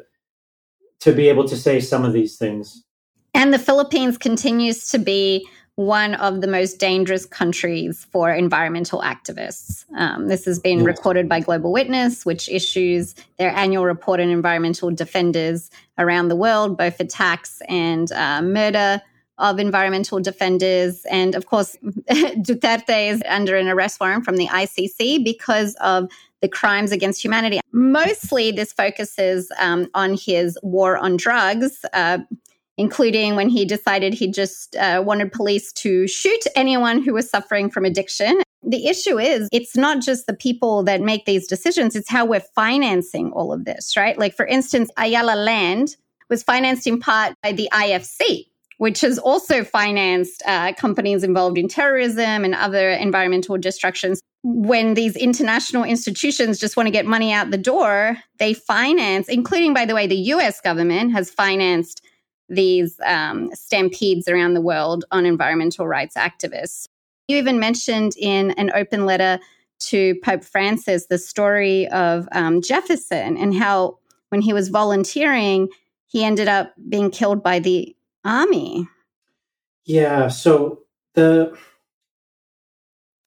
to be able to say some of these things. And the Philippines continues to be one of the most dangerous countries for environmental activists. Um, this has been yes. recorded by Global Witness, which issues their annual report on environmental defenders around the world, both attacks and uh, murder of environmental defenders. And of course, Duterte is under an arrest warrant from the I C C because of the crimes against humanity. Mostly this focuses um, on his war on drugs, uh, including when he decided he just uh, wanted police to shoot anyone who was suffering from addiction. The issue is, it's not just the people that make these decisions, it's how we're financing all of this, right? Like, for instance, Ayala Land was financed in part by the I F C, which has also financed uh, companies involved in terrorism and other environmental destructions. When these international institutions just want to get money out the door, they finance, including, by the way, the U S government has financed these um, stampedes around the world on environmental rights activists. You even mentioned in an open letter to Pope Francis the story of um, Jefferson, and how when he was volunteering, he ended up being killed by the army. Yeah, so the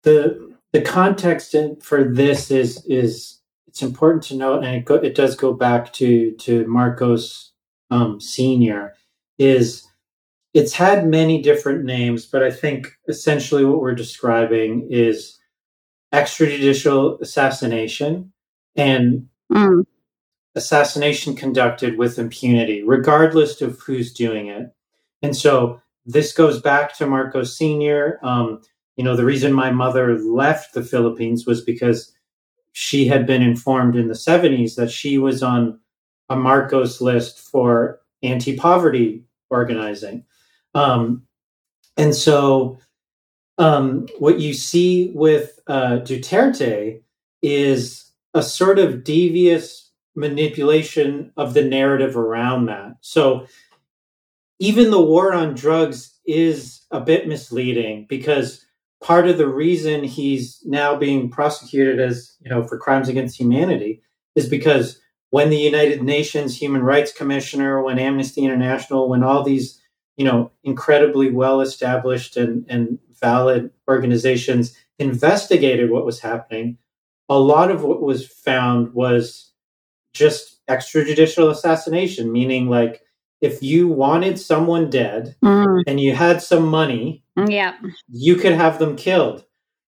the the context in, for this is is it's important to note, and it go, it does go back to to Marcos um, Senior. Is it's had many different names, but I think essentially what we're describing is extrajudicial assassination and mm. assassination conducted with impunity, regardless of who's doing it. And so this goes back to Marcos Senior Um, you know, the reason my mother left the Philippines was because she had been informed in the seventies that she was on a Marcos list for anti-poverty organizing. Um, and so um, what you see with uh, Duterte is a sort of devious manipulation of the narrative around that. So even the war on drugs is a bit misleading, because part of the reason he's now being prosecuted as, you know, for crimes against humanity is because when the United Nations Human Rights Commissioner, when Amnesty International, when all these, you know, incredibly well-established and, and valid organizations investigated what was happening, a lot of what was found was just extrajudicial assassination, meaning like if you wanted someone dead mm. and you had some money, yeah, you could have them killed.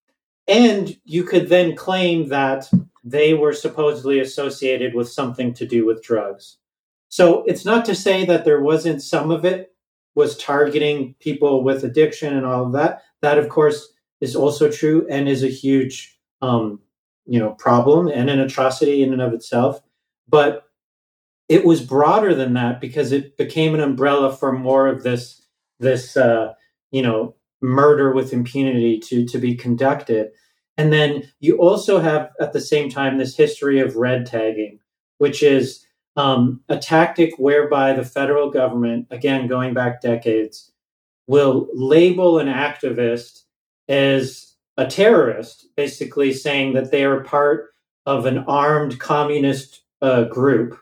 And you could then claim that they were supposedly associated with something to do with drugs. So it's not to say that there wasn't some of it was targeting people with addiction and all of that. That, of course, is also true and is a huge, um, you know, problem and an atrocity in and of itself. But it was broader than that because it became an umbrella for more of this, this, uh, you know, murder with impunity to, to be conducted. And then you also have at the same time this history of red tagging, which is um, a tactic whereby the federal government, again, going back decades, will label an activist as a terrorist, basically saying that they are part of an armed communist uh, group.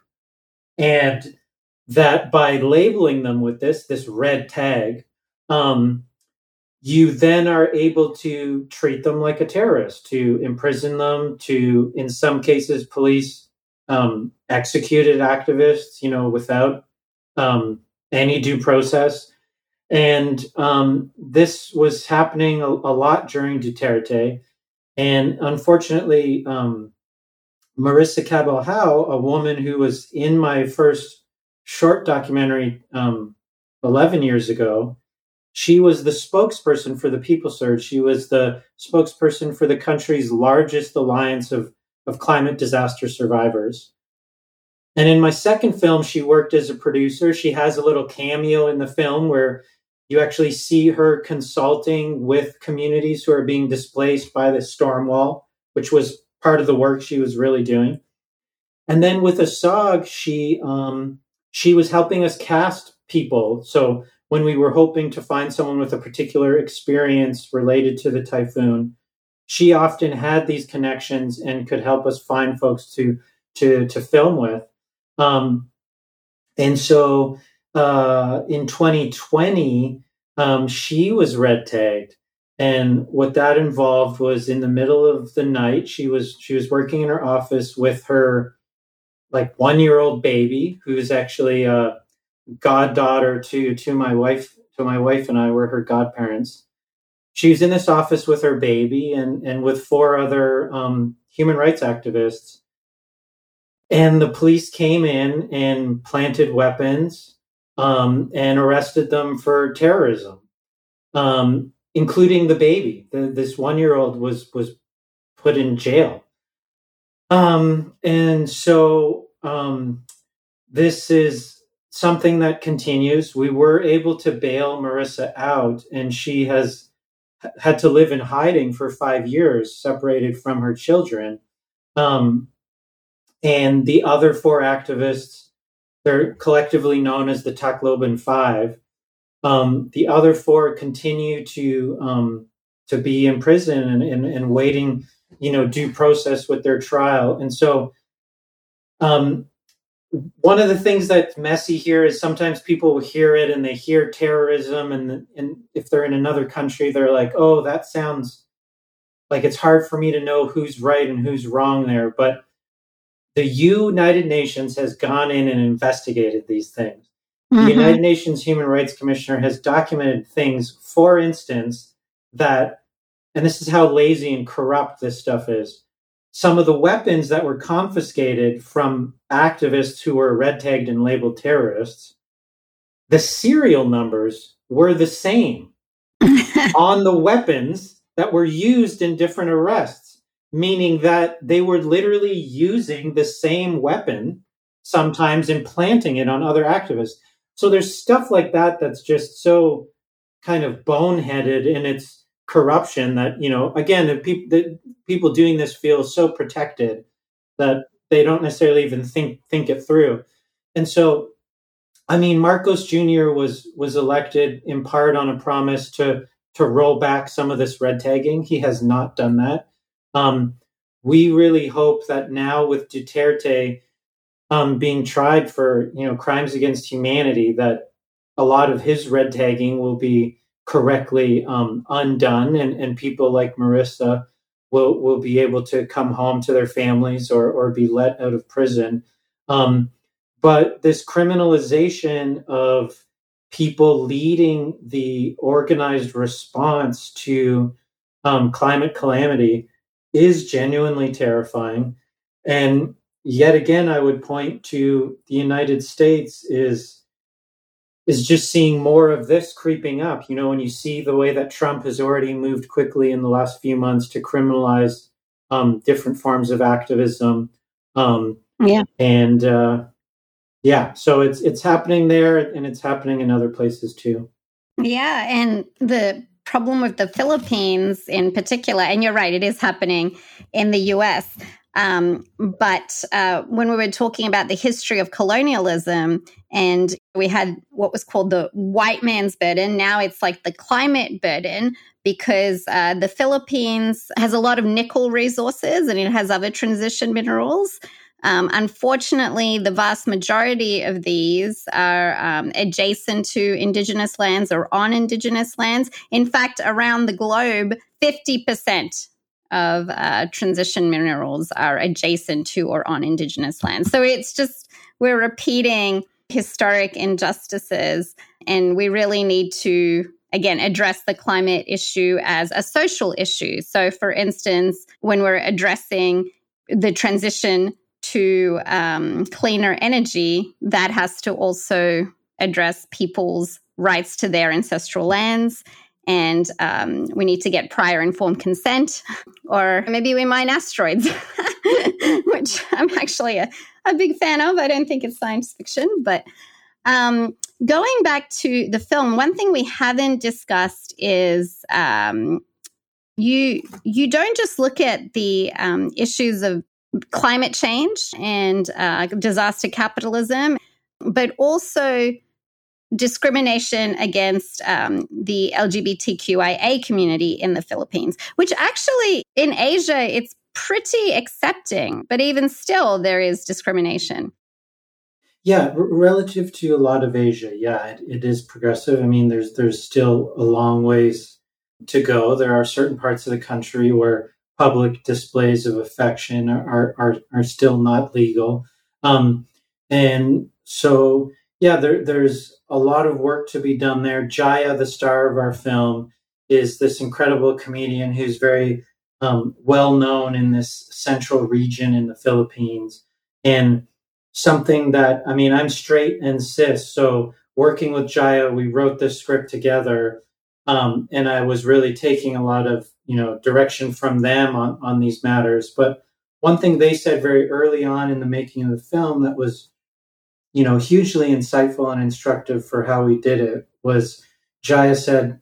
And that by labeling them with this, this red tag, um, you then are able to treat them like a terrorist, to imprison them, to, in some cases, police um, executed activists, you know, without um, any due process. And um, this was happening a, a lot during Duterte. And unfortunately, um, Marissa Cabelhau, a woman who was in my first short documentary um, eleven years ago, she was the spokesperson for the People Surge. She was the spokesperson for the country's largest alliance of, of climate disaster survivors. And in my second film, she worked as a producer. She has a little cameo in the film where you actually see her consulting with communities who are being displaced by the storm wall, which was part of the work she was really doing. And then with ASOG, she um, she was helping us cast people. So when we were hoping to find someone with a particular experience related to the typhoon, she often had these connections and could help us find folks to to to film with. Um, and so uh, in twenty twenty, um, she was red tagged. And what that involved was in the middle of the night, she was she was working in her office with her like one-year-old baby, who's actually a goddaughter to to my wife, to my wife and I were her godparents. She was in this office with her baby and, and with four other um, human rights activists. And the police came in and planted weapons um, and arrested them for terrorism. Um, including the baby. The, this one-year-old was was put in jail. Um, and so um, this is something that continues. We were able to bail Marissa out, and she has had to live in hiding for five years, separated from her children. Um, and the other four activists, they're collectively known as the Tacloban Five. Um, the other four continue to um, to be in prison and, and, and waiting, you know, due process with their trial. And so um, one of the things that's messy here is sometimes people hear it and they hear terrorism. And, and if they're in another country, they're like, oh, that sounds like it's hard for me to know who's right and who's wrong there, but the United Nations has gone in and investigated these things. Mm-hmm. The United Nations Human Rights Commissioner has documented things, for instance, that, and this is how lazy and corrupt this stuff is, some of the weapons that were confiscated from activists who were red tagged and labeled terrorists, the serial numbers were the same on the weapons that were used in different arrests, meaning that they were literally using the same weapon, sometimes implanting it on other activists. So there's stuff like that that's just so kind of boneheaded in its corruption that, you know, again, the, pe- the people doing this feel so protected that they don't necessarily even think think it through. And so, I mean, Marcos Junior was was elected in part on a promise to to roll back some of this red tagging. He has not done that. Um, we really hope that now with Duterte um, being tried for, you know, crimes against humanity, that a lot of his red tagging will be correctly um, undone, and, and people like Marissa will will be able to come home to their families or or be let out of prison. Um, but this criminalization of people leading the organized response to um, climate calamity is genuinely terrifying. And yet again, I would point to the United States is is just seeing more of this creeping up. You know, when you see the way that Trump has already moved quickly in the last few months to criminalize um, different forms of activism. Um, yeah. And uh, yeah, so it's it's happening there, and it's happening in other places too. Yeah, and the problem with the Philippines in particular, and you're right, it is happening in the U S, Um, but uh, when we were talking about the history of colonialism, and we had what was called the white man's burden, now it's like the climate burden, because uh, the Philippines has a lot of nickel resources and it has other transition minerals. Um, unfortunately, the vast majority of these are um, adjacent to Indigenous lands or on Indigenous lands. In fact, around the globe, fifty percent of uh, transition minerals are adjacent to or on Indigenous lands. So it's just, we're repeating historic injustices, and we really need to, again, address the climate issue as a social issue. So for instance, when we're addressing the transition to um, cleaner energy, that has to also address people's rights to their ancestral lands. And um, we need to get prior informed consent, or maybe we mine asteroids, which I'm actually a, a big fan of. I don't think it's science fiction. But um, going back to the film, one thing we haven't discussed is um, you you don't just look at the um, issues of climate change and uh, disaster capitalism, but also discrimination against um, the L G B T Q I A community in the Philippines, which actually in Asia, it's pretty accepting, but even still there is discrimination. Yeah, r- relative to a lot of Asia, yeah, it, it is progressive. I mean, there's there's still a long ways to go. There are certain parts of the country where public displays of affection are are, are still not legal. Um, and so, yeah, there, there's a lot of work to be done there. Jaya, the star of our film, is this incredible comedian who's very um, well known in this central region in the Philippines. And something that, I mean, I'm straight and cis, so working with Jaya, we wrote this script together. Um, and I was really taking a lot of, you know, direction from them on, on these matters. But one thing they said very early on in the making of the film that was, you know, hugely insightful and instructive for how we did it was Jaya said,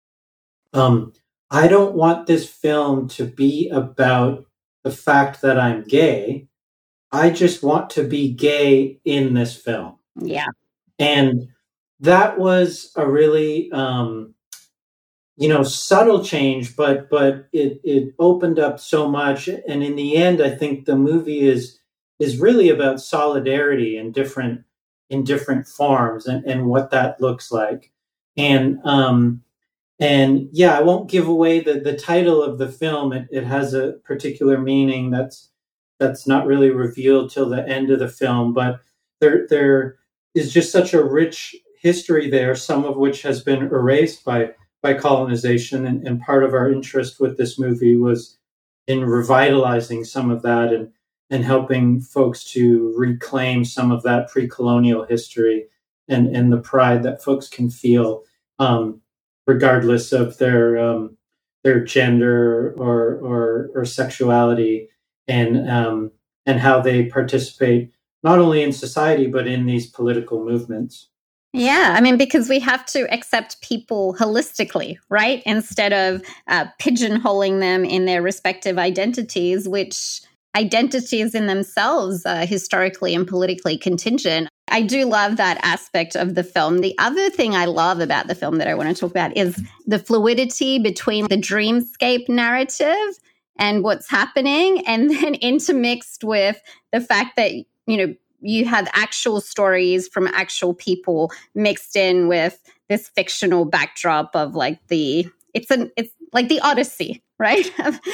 um, I don't want this film to be about the fact that I'm gay. I just want to be gay in this film. Yeah. And that was a really, um, you know, subtle change, but but it it opened up so much. And in the end, I think the movie is is really about solidarity in different in different forms and, and what that looks like. And um, And yeah, I won't give away the, the title of the film. It, it has a particular meaning that's that's not really revealed till the end of the film. But there there is just such a rich history there, some of which has been erased by by colonization. And, and part of our interest with this movie was in revitalizing some of that and and helping folks to reclaim some of that pre-colonial history and, and the pride that folks can feel. Um, regardless of their um, their gender or or, or sexuality, and um, and how they participate not only in society but in these political movements. Yeah, I mean, because we have to accept people holistically, right? Instead of uh, pigeonholing them in their respective identities, which identities in themselves are historically and politically contingent. I do love that aspect of the film. The other thing I love about the film that I want to talk about is the fluidity between the dreamscape narrative and what's happening, and then intermixed with the fact that, you know, you have actual stories from actual people mixed in with this fictional backdrop of like the, it's an, it's like the Odyssey, right?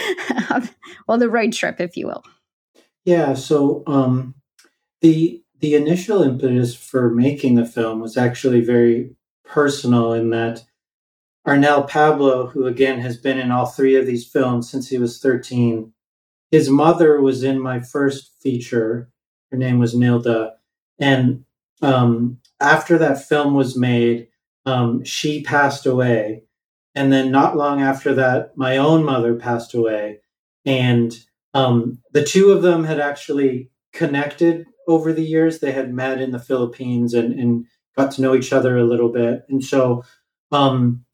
Or the road trip, if you will. Yeah. So um, the, the initial impetus for making the film was actually very personal in that Arnel Pablo, who again has been in all three of these films since he was thirteen, his mother was in my first feature. Her name was Nilda. And um, after that film was made, um, she passed away. And then not long after that, my own mother passed away. And um, the two of them had actually connected over the years. They had met in the Philippines and, and got to know each other a little bit. And so um,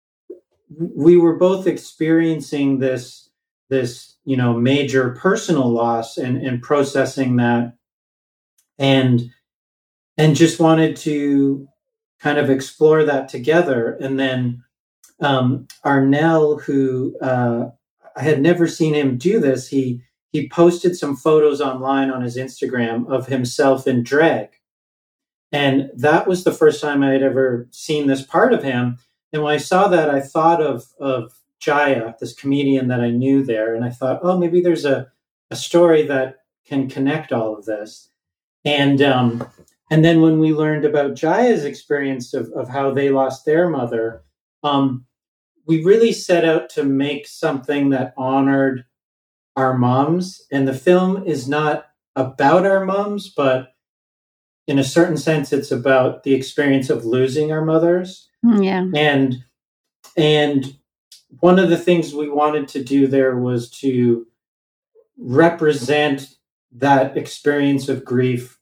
we were both experiencing this, this, you know, major personal loss and, and processing that. And, and just wanted to kind of explore that together. And then um, Arnel, who uh, I had never seen him do this, he he posted some photos online on his Instagram of himself in drag. And that was the first time I had ever seen this part of him. And when I saw that, I thought of of Jaya, this comedian that I knew there. And I thought, oh, maybe there's a, a story that can connect all of this. And um, and then when we learned about Jaya's experience of, of how they lost their mother, um, we really set out to make something that honored our moms. And the film is not about our moms, but in a certain sense, it's about the experience of losing our mothers. Yeah. And and one of the things we wanted to do there was to represent that experience of grief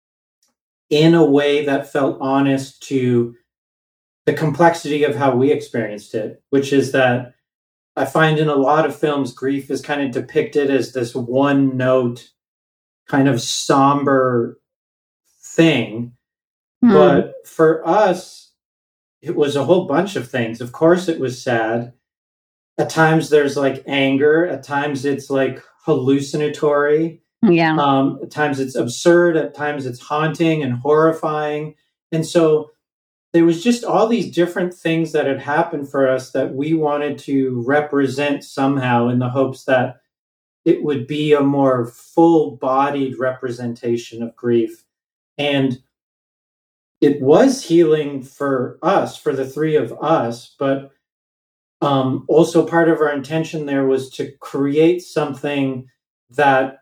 in a way that felt honest to the complexity of how we experienced it, which is that I find in a lot of films, grief is kind of depicted as this one note, kind of somber thing. Hmm. But for us, it was a whole bunch of things. Of course, it was sad. At times there's like anger. At times it's like hallucinatory. Yeah. Um, at times it's absurd. At times it's haunting and horrifying. And so there was just all these different things that had happened for us that we wanted to represent somehow in the hopes that it would be a more full-bodied representation of grief. And it was healing for us, for the three of us, but um, also part of our intention there was to create something that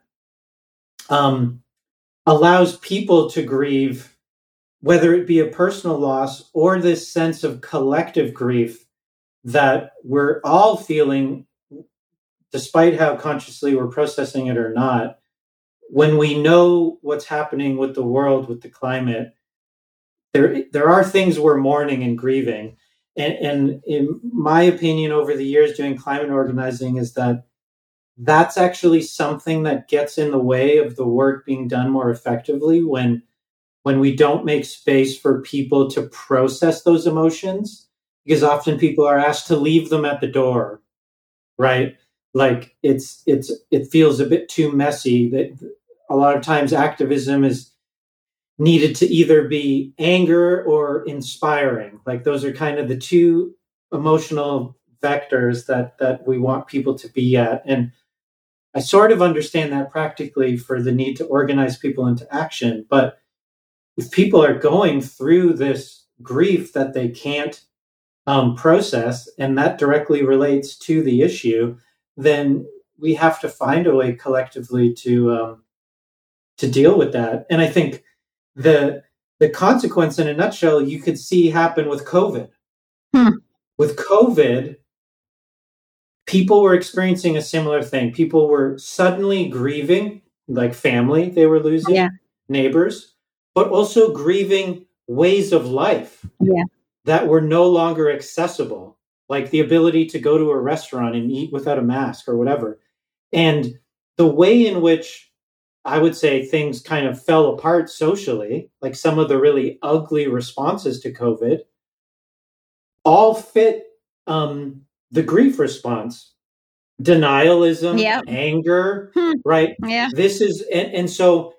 um, allows people to grieve, whether it be a personal loss or this sense of collective grief that we're all feeling, despite how consciously we're processing it or not. When we know what's happening with the world, with the climate, there there are things we're mourning and grieving. And, and in my opinion, over the years doing climate organizing, is that that's actually something that gets in the way of the work being done more effectively when when we don't make space for people to process those emotions, because often people are asked to leave them at the door, right? Like it's it's it feels a bit too messy. That a lot of times activism is needed to either be anger or inspiring. Like those are kind of the two emotional vectors that that we want people to be at. And I sort of understand that practically for the need to organize people into action. But if people are going through this grief that they can't um, process, and that directly relates to the issue, then we have to find a way collectively to um, to deal with that. And I think the the consequence, in a nutshell, you could see happen with COVID. Hmm. With COVID, people were experiencing a similar thing. People were suddenly grieving, like family they were losing, Yeah. neighbors, but also grieving ways of life Yeah. that were no longer accessible, like the ability to go to a restaurant and eat without a mask or whatever. And the way in which I would say things kind of fell apart socially, like some of the really ugly responses to COVID, all fit um, the grief response. Denialism, Yeah. anger, Hmm. right? Yeah. This is, and, and so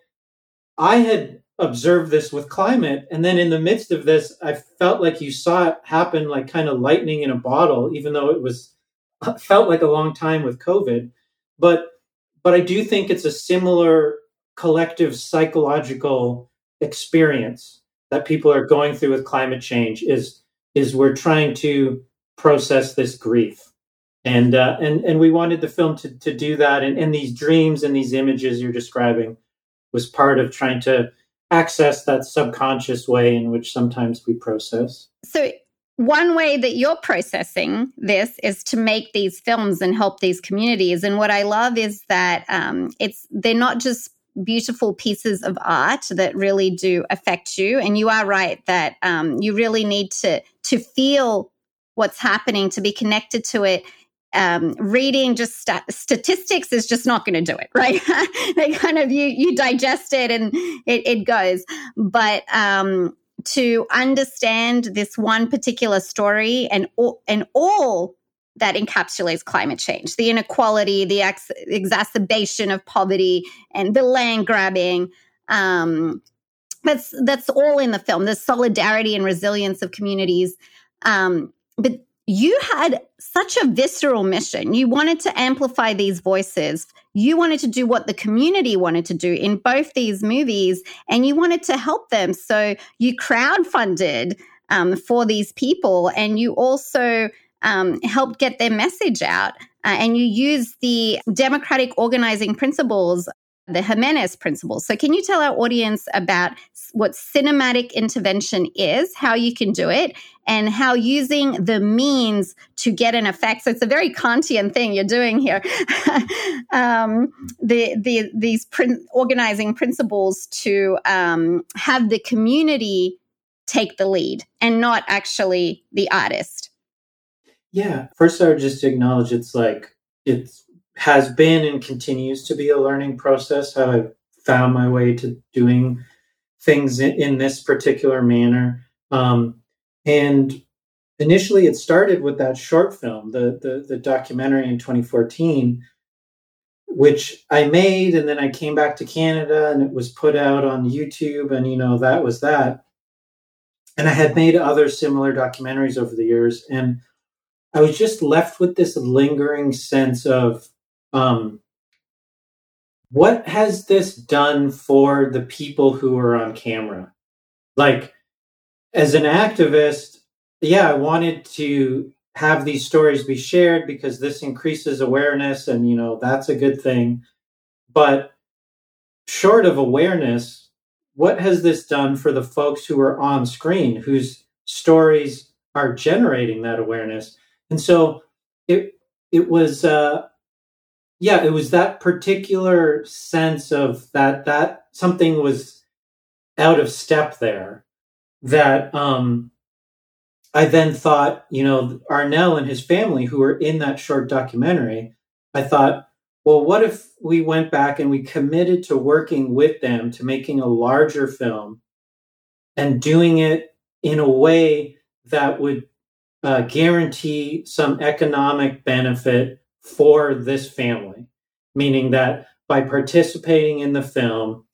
I had observed this with climate. And then in the midst of this, I felt like you saw it happen like kind of lightning in a bottle, even though it was felt like a long time with COVID. But but I do think it's a similar collective psychological experience that people are going through with climate change is is we're trying to process this grief. And uh, and and we wanted the film to to do that. And, and these dreams and these images you're describing was part of trying to access that subconscious way in which sometimes we process. So one way that you're processing this is to make these films and help these communities. And what I love is that um, it's they're not just beautiful pieces of art that really do affect you. And you are right that um, you really need to to feel what's happening, to be connected to it. Um, reading just st- statistics is just not going to do it, right? They kind of you you digest it and it, it goes, but um, to understand this one particular story and all, and all that encapsulates climate change, the inequality, the ex- exacerbation of poverty, and the land grabbing. Um, that's that's all in the film. The solidarity and resilience of communities, um, but you had such a visceral mission. You wanted to amplify these voices. You wanted to do what the community wanted to do in both these movies, and you wanted to help them. So you crowdfunded um, for these people, and you also um, helped get their message out. Uh, and you used the democratic organizing principles, the Jimenez principles. So can you tell our audience about what cinematic intervention is, how you can do it, and how using the means to get an effect? So it's a very Kantian thing you're doing here. um, the, the, these prin- organizing principles to um, have the community take the lead and not actually the artist. Yeah. First, I would just acknowledge it's like, it's has been and continues to be a learning process, how I've found my way to doing things in, in this particular manner. Um, and initially it started with that short film, the, the, the documentary in twenty fourteen, which I made, and then I came back to Canada and it was put out on YouTube, and, you know, that was that. And I had made other similar documentaries over the years, and I was just left with this lingering sense of, um, what has this done for the people who are on camera? Like, as an activist, yeah, I wanted to have these stories be shared because this increases awareness, and, you know, that's a good thing. But short of awareness, what has this done for the folks who are on screen, whose stories are generating that awareness? And so it it was, uh, yeah, it was that particular sense of that that something was out of step there that um, I then thought, you know, Arnel and his family who were in that short documentary, I thought, well, what if we went back and we committed to working with them to making a larger film and doing it in a way that would uh, guarantee some economic benefit for this family, meaning that by participating in the film,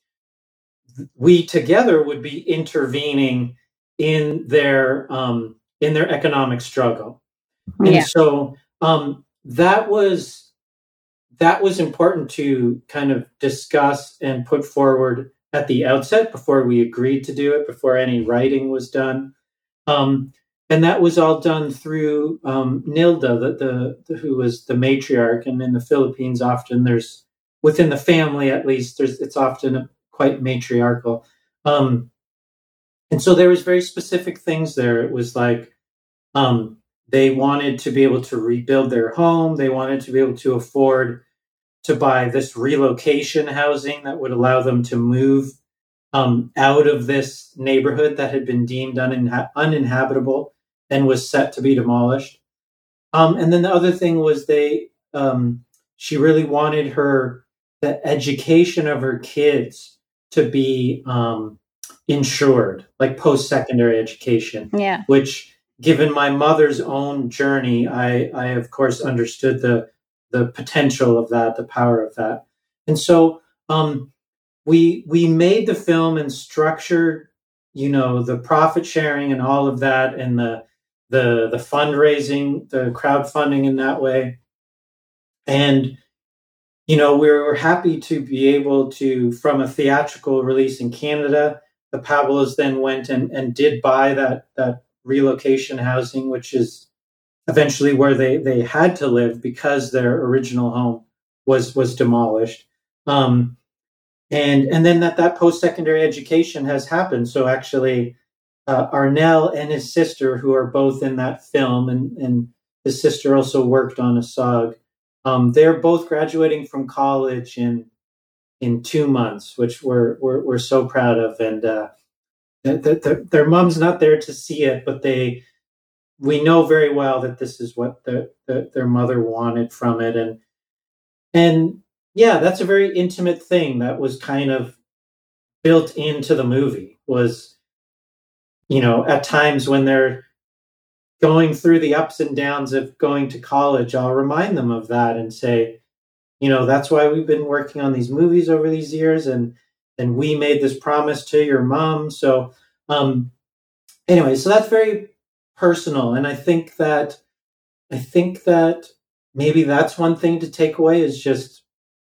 we together would be intervening in their um, in their economic struggle. And Yeah. so um, that was that was important to kind of discuss and put forward at the outset before we agreed to do it, before any writing was done. Um, and that was all done through um, Nilda, the, the, the who was the matriarch. And in the Philippines, often there's within the family, at least, there's it's often quite matriarchal. Um, and so there was very specific things there. It was like um, they wanted to be able to rebuild their home. They wanted to be able to afford to buy this relocation housing that would allow them to move um, out of this neighborhood that had been deemed uninha- uninhabitable and was set to be demolished. Um, and then the other thing was they, um, she really wanted her, the education of her kids to be um, insured, like post-secondary education. Yeah. Which, given my mother's own journey, I, I of course understood the the potential of that, the power of that, and so. Um, we we made the film and structured, you know, the profit sharing and all of that, and the the the fundraising, the crowdfunding in that way. And you know, we were happy to be able to, from a theatrical release in Canada, the Pablos then went and, and did buy that that relocation housing, which is eventually where they they had to live because their original home was was demolished. Um, And and then that, that post-secondary education has happened. So actually, uh, Arnel and his sister, who are both in that film, and, and his sister also worked on A S O G, um, they're both graduating from college in in two months, which we're we're, we're so proud of. And uh, the, the, their mom's not there to see it, but they we know very well that this is what the, the, their mother wanted from it. And and yeah, that's a very intimate thing that was kind of built into the movie. Was, you know, at times when they're going through the ups and downs of going to college, I'll remind them of that and say, you know, that's why we've been working on these movies over these years, and and we made this promise to your mom. So um anyway, so that's very personal, and I think that I think that maybe that's one thing to take away is just,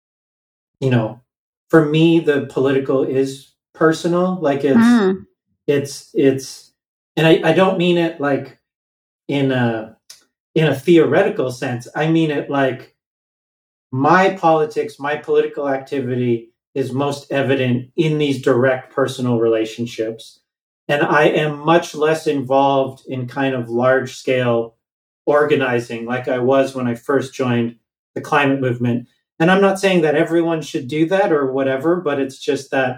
you know, for me, the political is personal. Like it's, mm. it's, it's, and I, I don't mean it like in a, in a theoretical sense. I mean it like my politics, my political activity is most evident in these direct personal relationships. And I am much less involved in kind of large scale organizing like I was when I first joined the climate movement. And I'm not saying that everyone should do that or whatever, but it's just that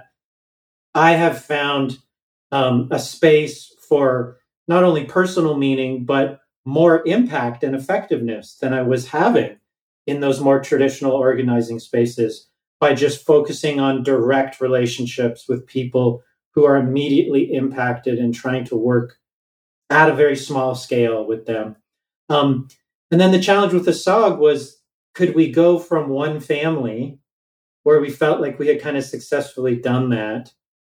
I have found um, a space for not only personal meaning, but more impact and effectiveness than I was having in those more traditional organizing spaces by just focusing on direct relationships with people who are immediately impacted and trying to work at a very small scale with them. Um, and then the challenge with the S O G was, could we go from one family where we felt like we had kind of successfully done that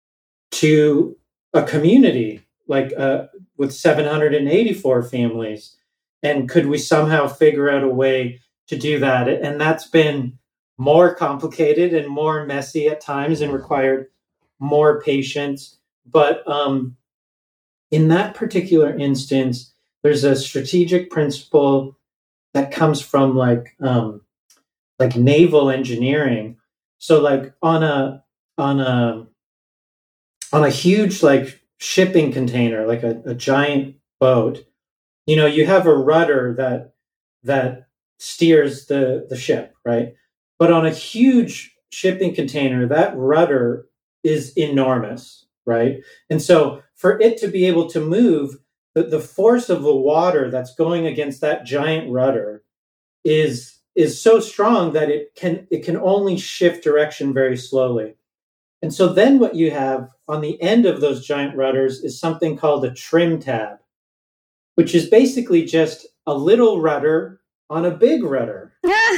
to a community like uh, with seven hundred eighty-four families? And could we somehow figure out a way to do that? And that's been more complicated and more messy at times and required more patience. But um, in that particular instance, there's a strategic principle that comes from like um, like naval engineering. So like on a on a on a huge like shipping container, like a, a giant boat, you know, you have a rudder that that steers the the ship, right? But on a huge shipping container, that rudder is enormous, right? And so for it to be able to move, the, the force of the water that's going against that giant rudder is is so strong that it can it can only shift direction very slowly. And so then what you have on the end of those giant rudders is something called a trim tab, which is basically just a little rudder on a big rudder.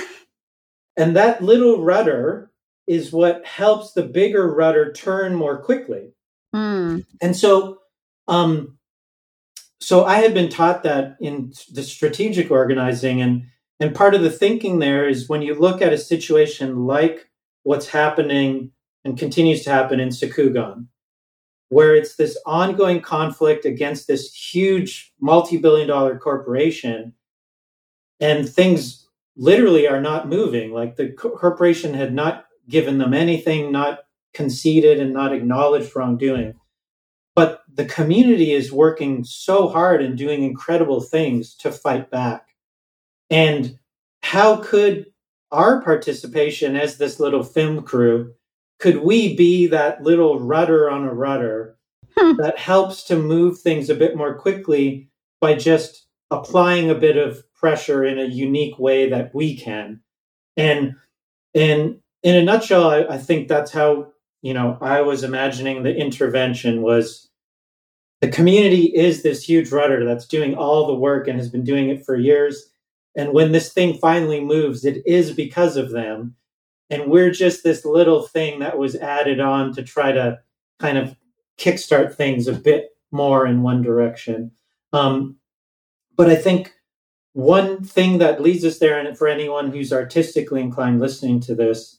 And that little rudder is what helps the bigger rudder turn more quickly. Mm. And so um, so I had been taught that in the strategic organizing, and and part of the thinking there is when you look at a situation like what's happening and continues to happen in Sakugan, where it's this ongoing conflict against this huge multi-billion dollar corporation, and things literally are not moving. Like the corporation had not given them anything, not conceded and not acknowledged wrongdoing. But the community is working so hard and doing incredible things to fight back. And how could our participation as this little film crew, could we be that little rudder on a rudder hmm. that helps to move things a bit more quickly by just applying a bit of pressure in a unique way that we can? And and in a nutshell, I, I think that's how, you know, I was imagining the intervention was the community is this huge rudder that's doing all the work and has been doing it for years. And when this thing finally moves, it is because of them. And we're just this little thing that was added on to try to kind of kickstart things a bit more in one direction. Um, but I think one thing that leads us there, and for anyone who's artistically inclined listening to this,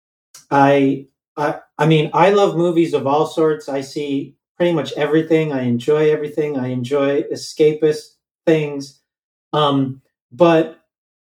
I, I, I mean, I love movies of all sorts. I see pretty much everything. I enjoy everything. I enjoy escapist things. Um, but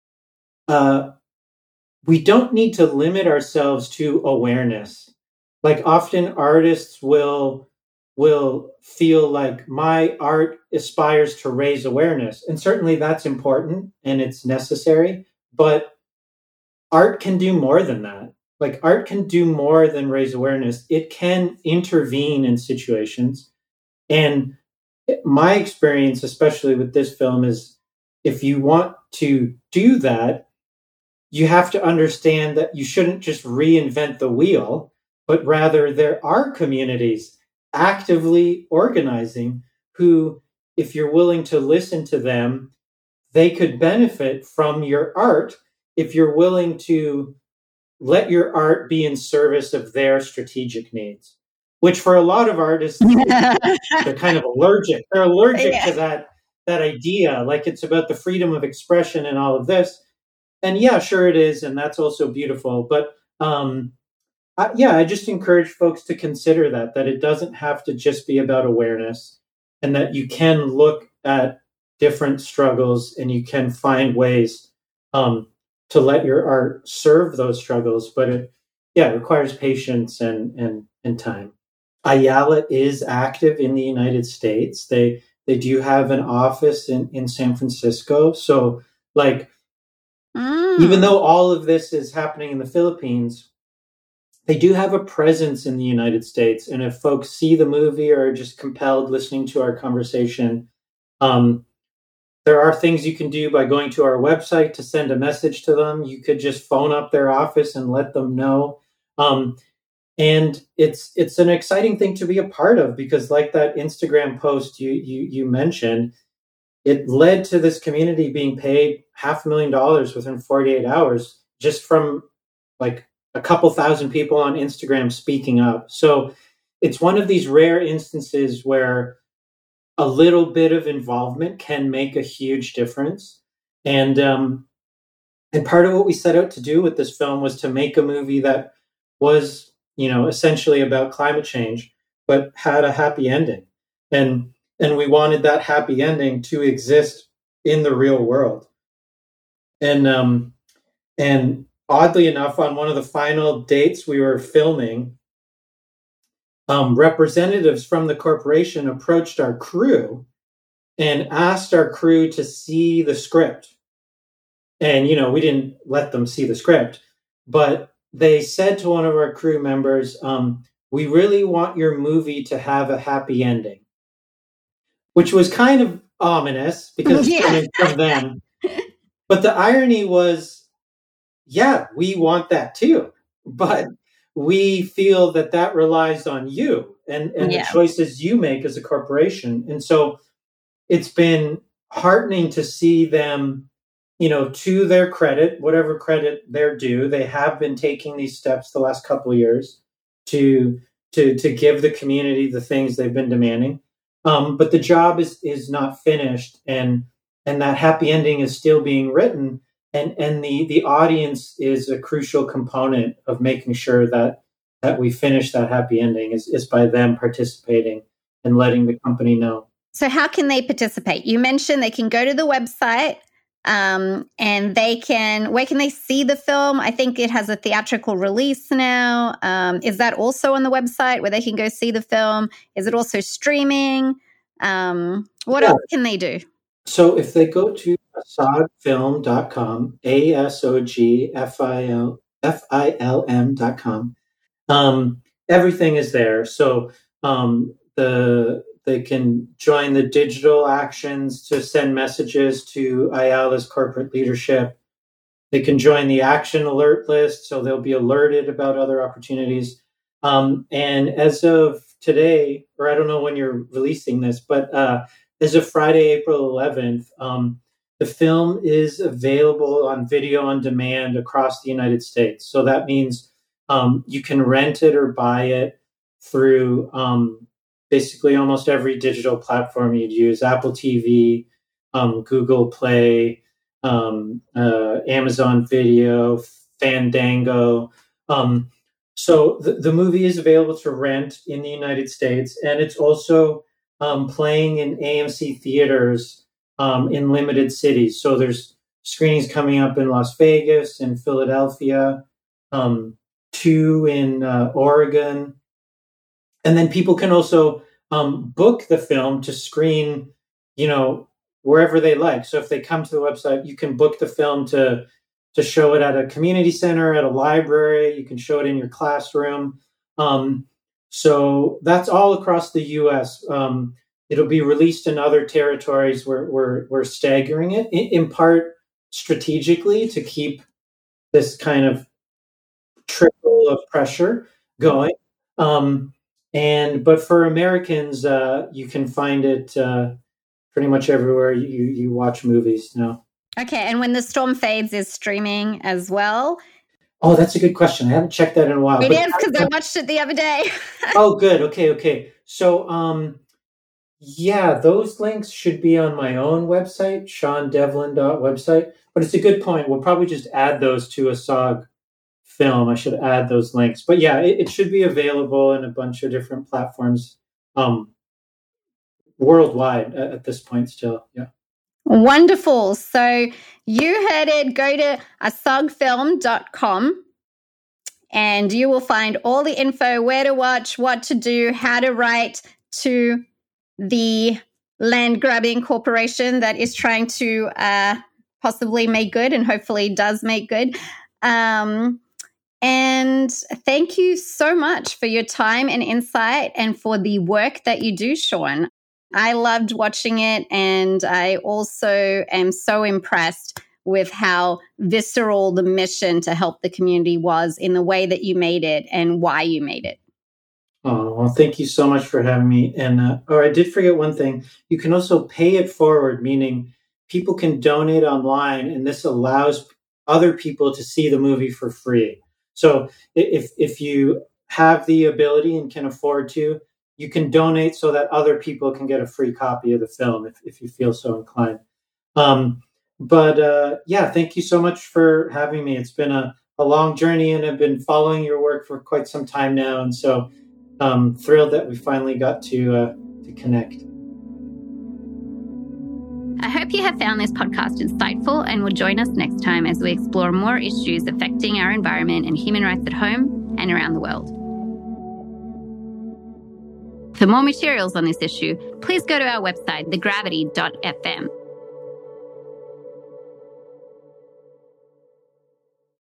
uh, we don't need to limit ourselves to awareness. Like often artists will will feel like my art aspires to raise awareness. And certainly that's important and it's necessary. But art can do more than that. Like art can do more than raise awareness. It can intervene in situations. And my experience, especially with this film, is if you want to do that, you have to understand that you shouldn't just reinvent the wheel, but rather there are communities actively organizing who, if you're willing to listen to them, they could benefit from your art if you're willing to let your art be in service of their strategic needs, which for a lot of artists, they're kind of allergic. They're allergic yeah. to that, that idea. Like it's about the freedom of expression and all of this. And yeah, sure it is. And that's also beautiful. But um, I, yeah, I just encourage folks to consider that, that it doesn't have to just be about awareness, and that you can look at different struggles and you can find ways um, to let your art serve those struggles. But it, yeah, it requires patience and, and, and time. Ayala is active in the United States. They, they do have an office in, in San Francisco. So like, mm. even though all of this is happening in the Philippines, they do have a presence in the United States. And if folks see the movie or are just compelled listening to our conversation, um, there are things you can do by going to our website to send a message to them. You could just phone up their office and let them know. Um, and it's it's an exciting thing to be a part of, because like that Instagram post you you you mentioned, it led to this community being paid half a million dollars within forty-eight hours just from like a couple thousand people on Instagram speaking up. So it's one of these rare instances where a little bit of involvement can make a huge difference. And um, and part of what we set out to do with this film was to make a movie that was, you know, essentially about climate change, but had a happy ending. And and we wanted that happy ending to exist in the real world. And um, and oddly enough, on one of the final dates we were filming, Um, representatives from the corporation approached our crew and asked our crew to see the script. And, you know, we didn't let them see the script, but they said to one of our crew members, um, we really want your movie to have a happy ending, which was kind of ominous because it's coming from them. But the irony was, yeah, we want that too. But we feel that that relies on you and, and yeah. the choices you make as a corporation. And so it's been heartening to see them, you know, to their credit, whatever credit they're due, they have been taking these steps the last couple of years to, to, to give the community the things they've been demanding. Um, but the job is is not finished, and and that happy ending is still being written, and and the the audience is a crucial component of making sure that that we finish that happy ending is, is by them participating and letting the company know. So how can they participate? You mentioned they can go to the website um, and they can, where can they see the film? I think it has a theatrical release now. Um, is that also on the website where they can go see the film? Is it also streaming? Um, what yeah. else can they do? So if they go to asog film dot com, A S O G F I L F I L M dot com, um, everything is there. So um, the they can join the digital actions to send messages to Ayala's corporate leadership. They can join the action alert list, so they'll be alerted about other opportunities. Um, and as of today, or I don't know when you're releasing this, but uh, as of Friday, April eleventh, um, the film is available on video on demand across the United States. So that means um, you can rent it or buy it through um, basically almost every digital platform you'd use: Apple T V, um, Google Play, um, uh, Amazon Video, Fandango. Um, so the, the movie is available to rent in the United States, and it's also um, playing in A M C theaters um, in limited cities. So there's screenings coming up in Las Vegas and Philadelphia, um, two in uh, Oregon. And then people can also um, book the film to screen, you know, wherever they like. So if they come to the website, you can book the film to to show it at a community center, at a library. You can show it in your classroom. Um, so that's all across the U S. Um, it'll be released in other territories where we're, we're staggering it, in, in part strategically to keep this kind of trickle of pressure going. Um, And but for Americans, uh, you can find it uh, pretty much everywhere you, you watch movies now. Okay, and When the Storm Fades is streaming as well. Oh, that's a good question. I haven't checked that in a while. It is, because I watched it the other day. Oh, good. Okay, okay. So, um, yeah, those links should be on my own website, sean devlin dot website. But it's a good point. We'll probably just add those to Asog Film. I should add those links. But yeah, it, it should be available in a bunch of different platforms um, worldwide at, at this point still. Yeah. Wonderful. So you heard it. Go to asog film dot com and you will find all the info, where to watch, what to do, how to write to the land grabbing corporation that is trying to uh, possibly make good and hopefully does make good. Um, And thank you so much for your time and insight and for the work that you do, Sean. I loved watching it, and I also am so impressed with how visceral the mission to help the community was in the way that you made it and why you made it. Oh, well, thank you so much for having me. And, uh, oh, I did forget one thing. You can also pay it forward, meaning people can donate online, and this allows other people to see the movie for free. So if if you have the ability and can afford to, you can donate so that other people can get a free copy of the film if, if you feel so inclined. Um, but uh, yeah, thank you so much for having me. It's been a, a long journey, and I've been following your work for quite some time now. And so I'm thrilled that we finally got to uh, to connect. I hope you have found this podcast insightful and will join us next time as we explore more issues affecting our environment and human rights at home and around the world. For more materials on this issue, please go to our website, the gravity dot f m.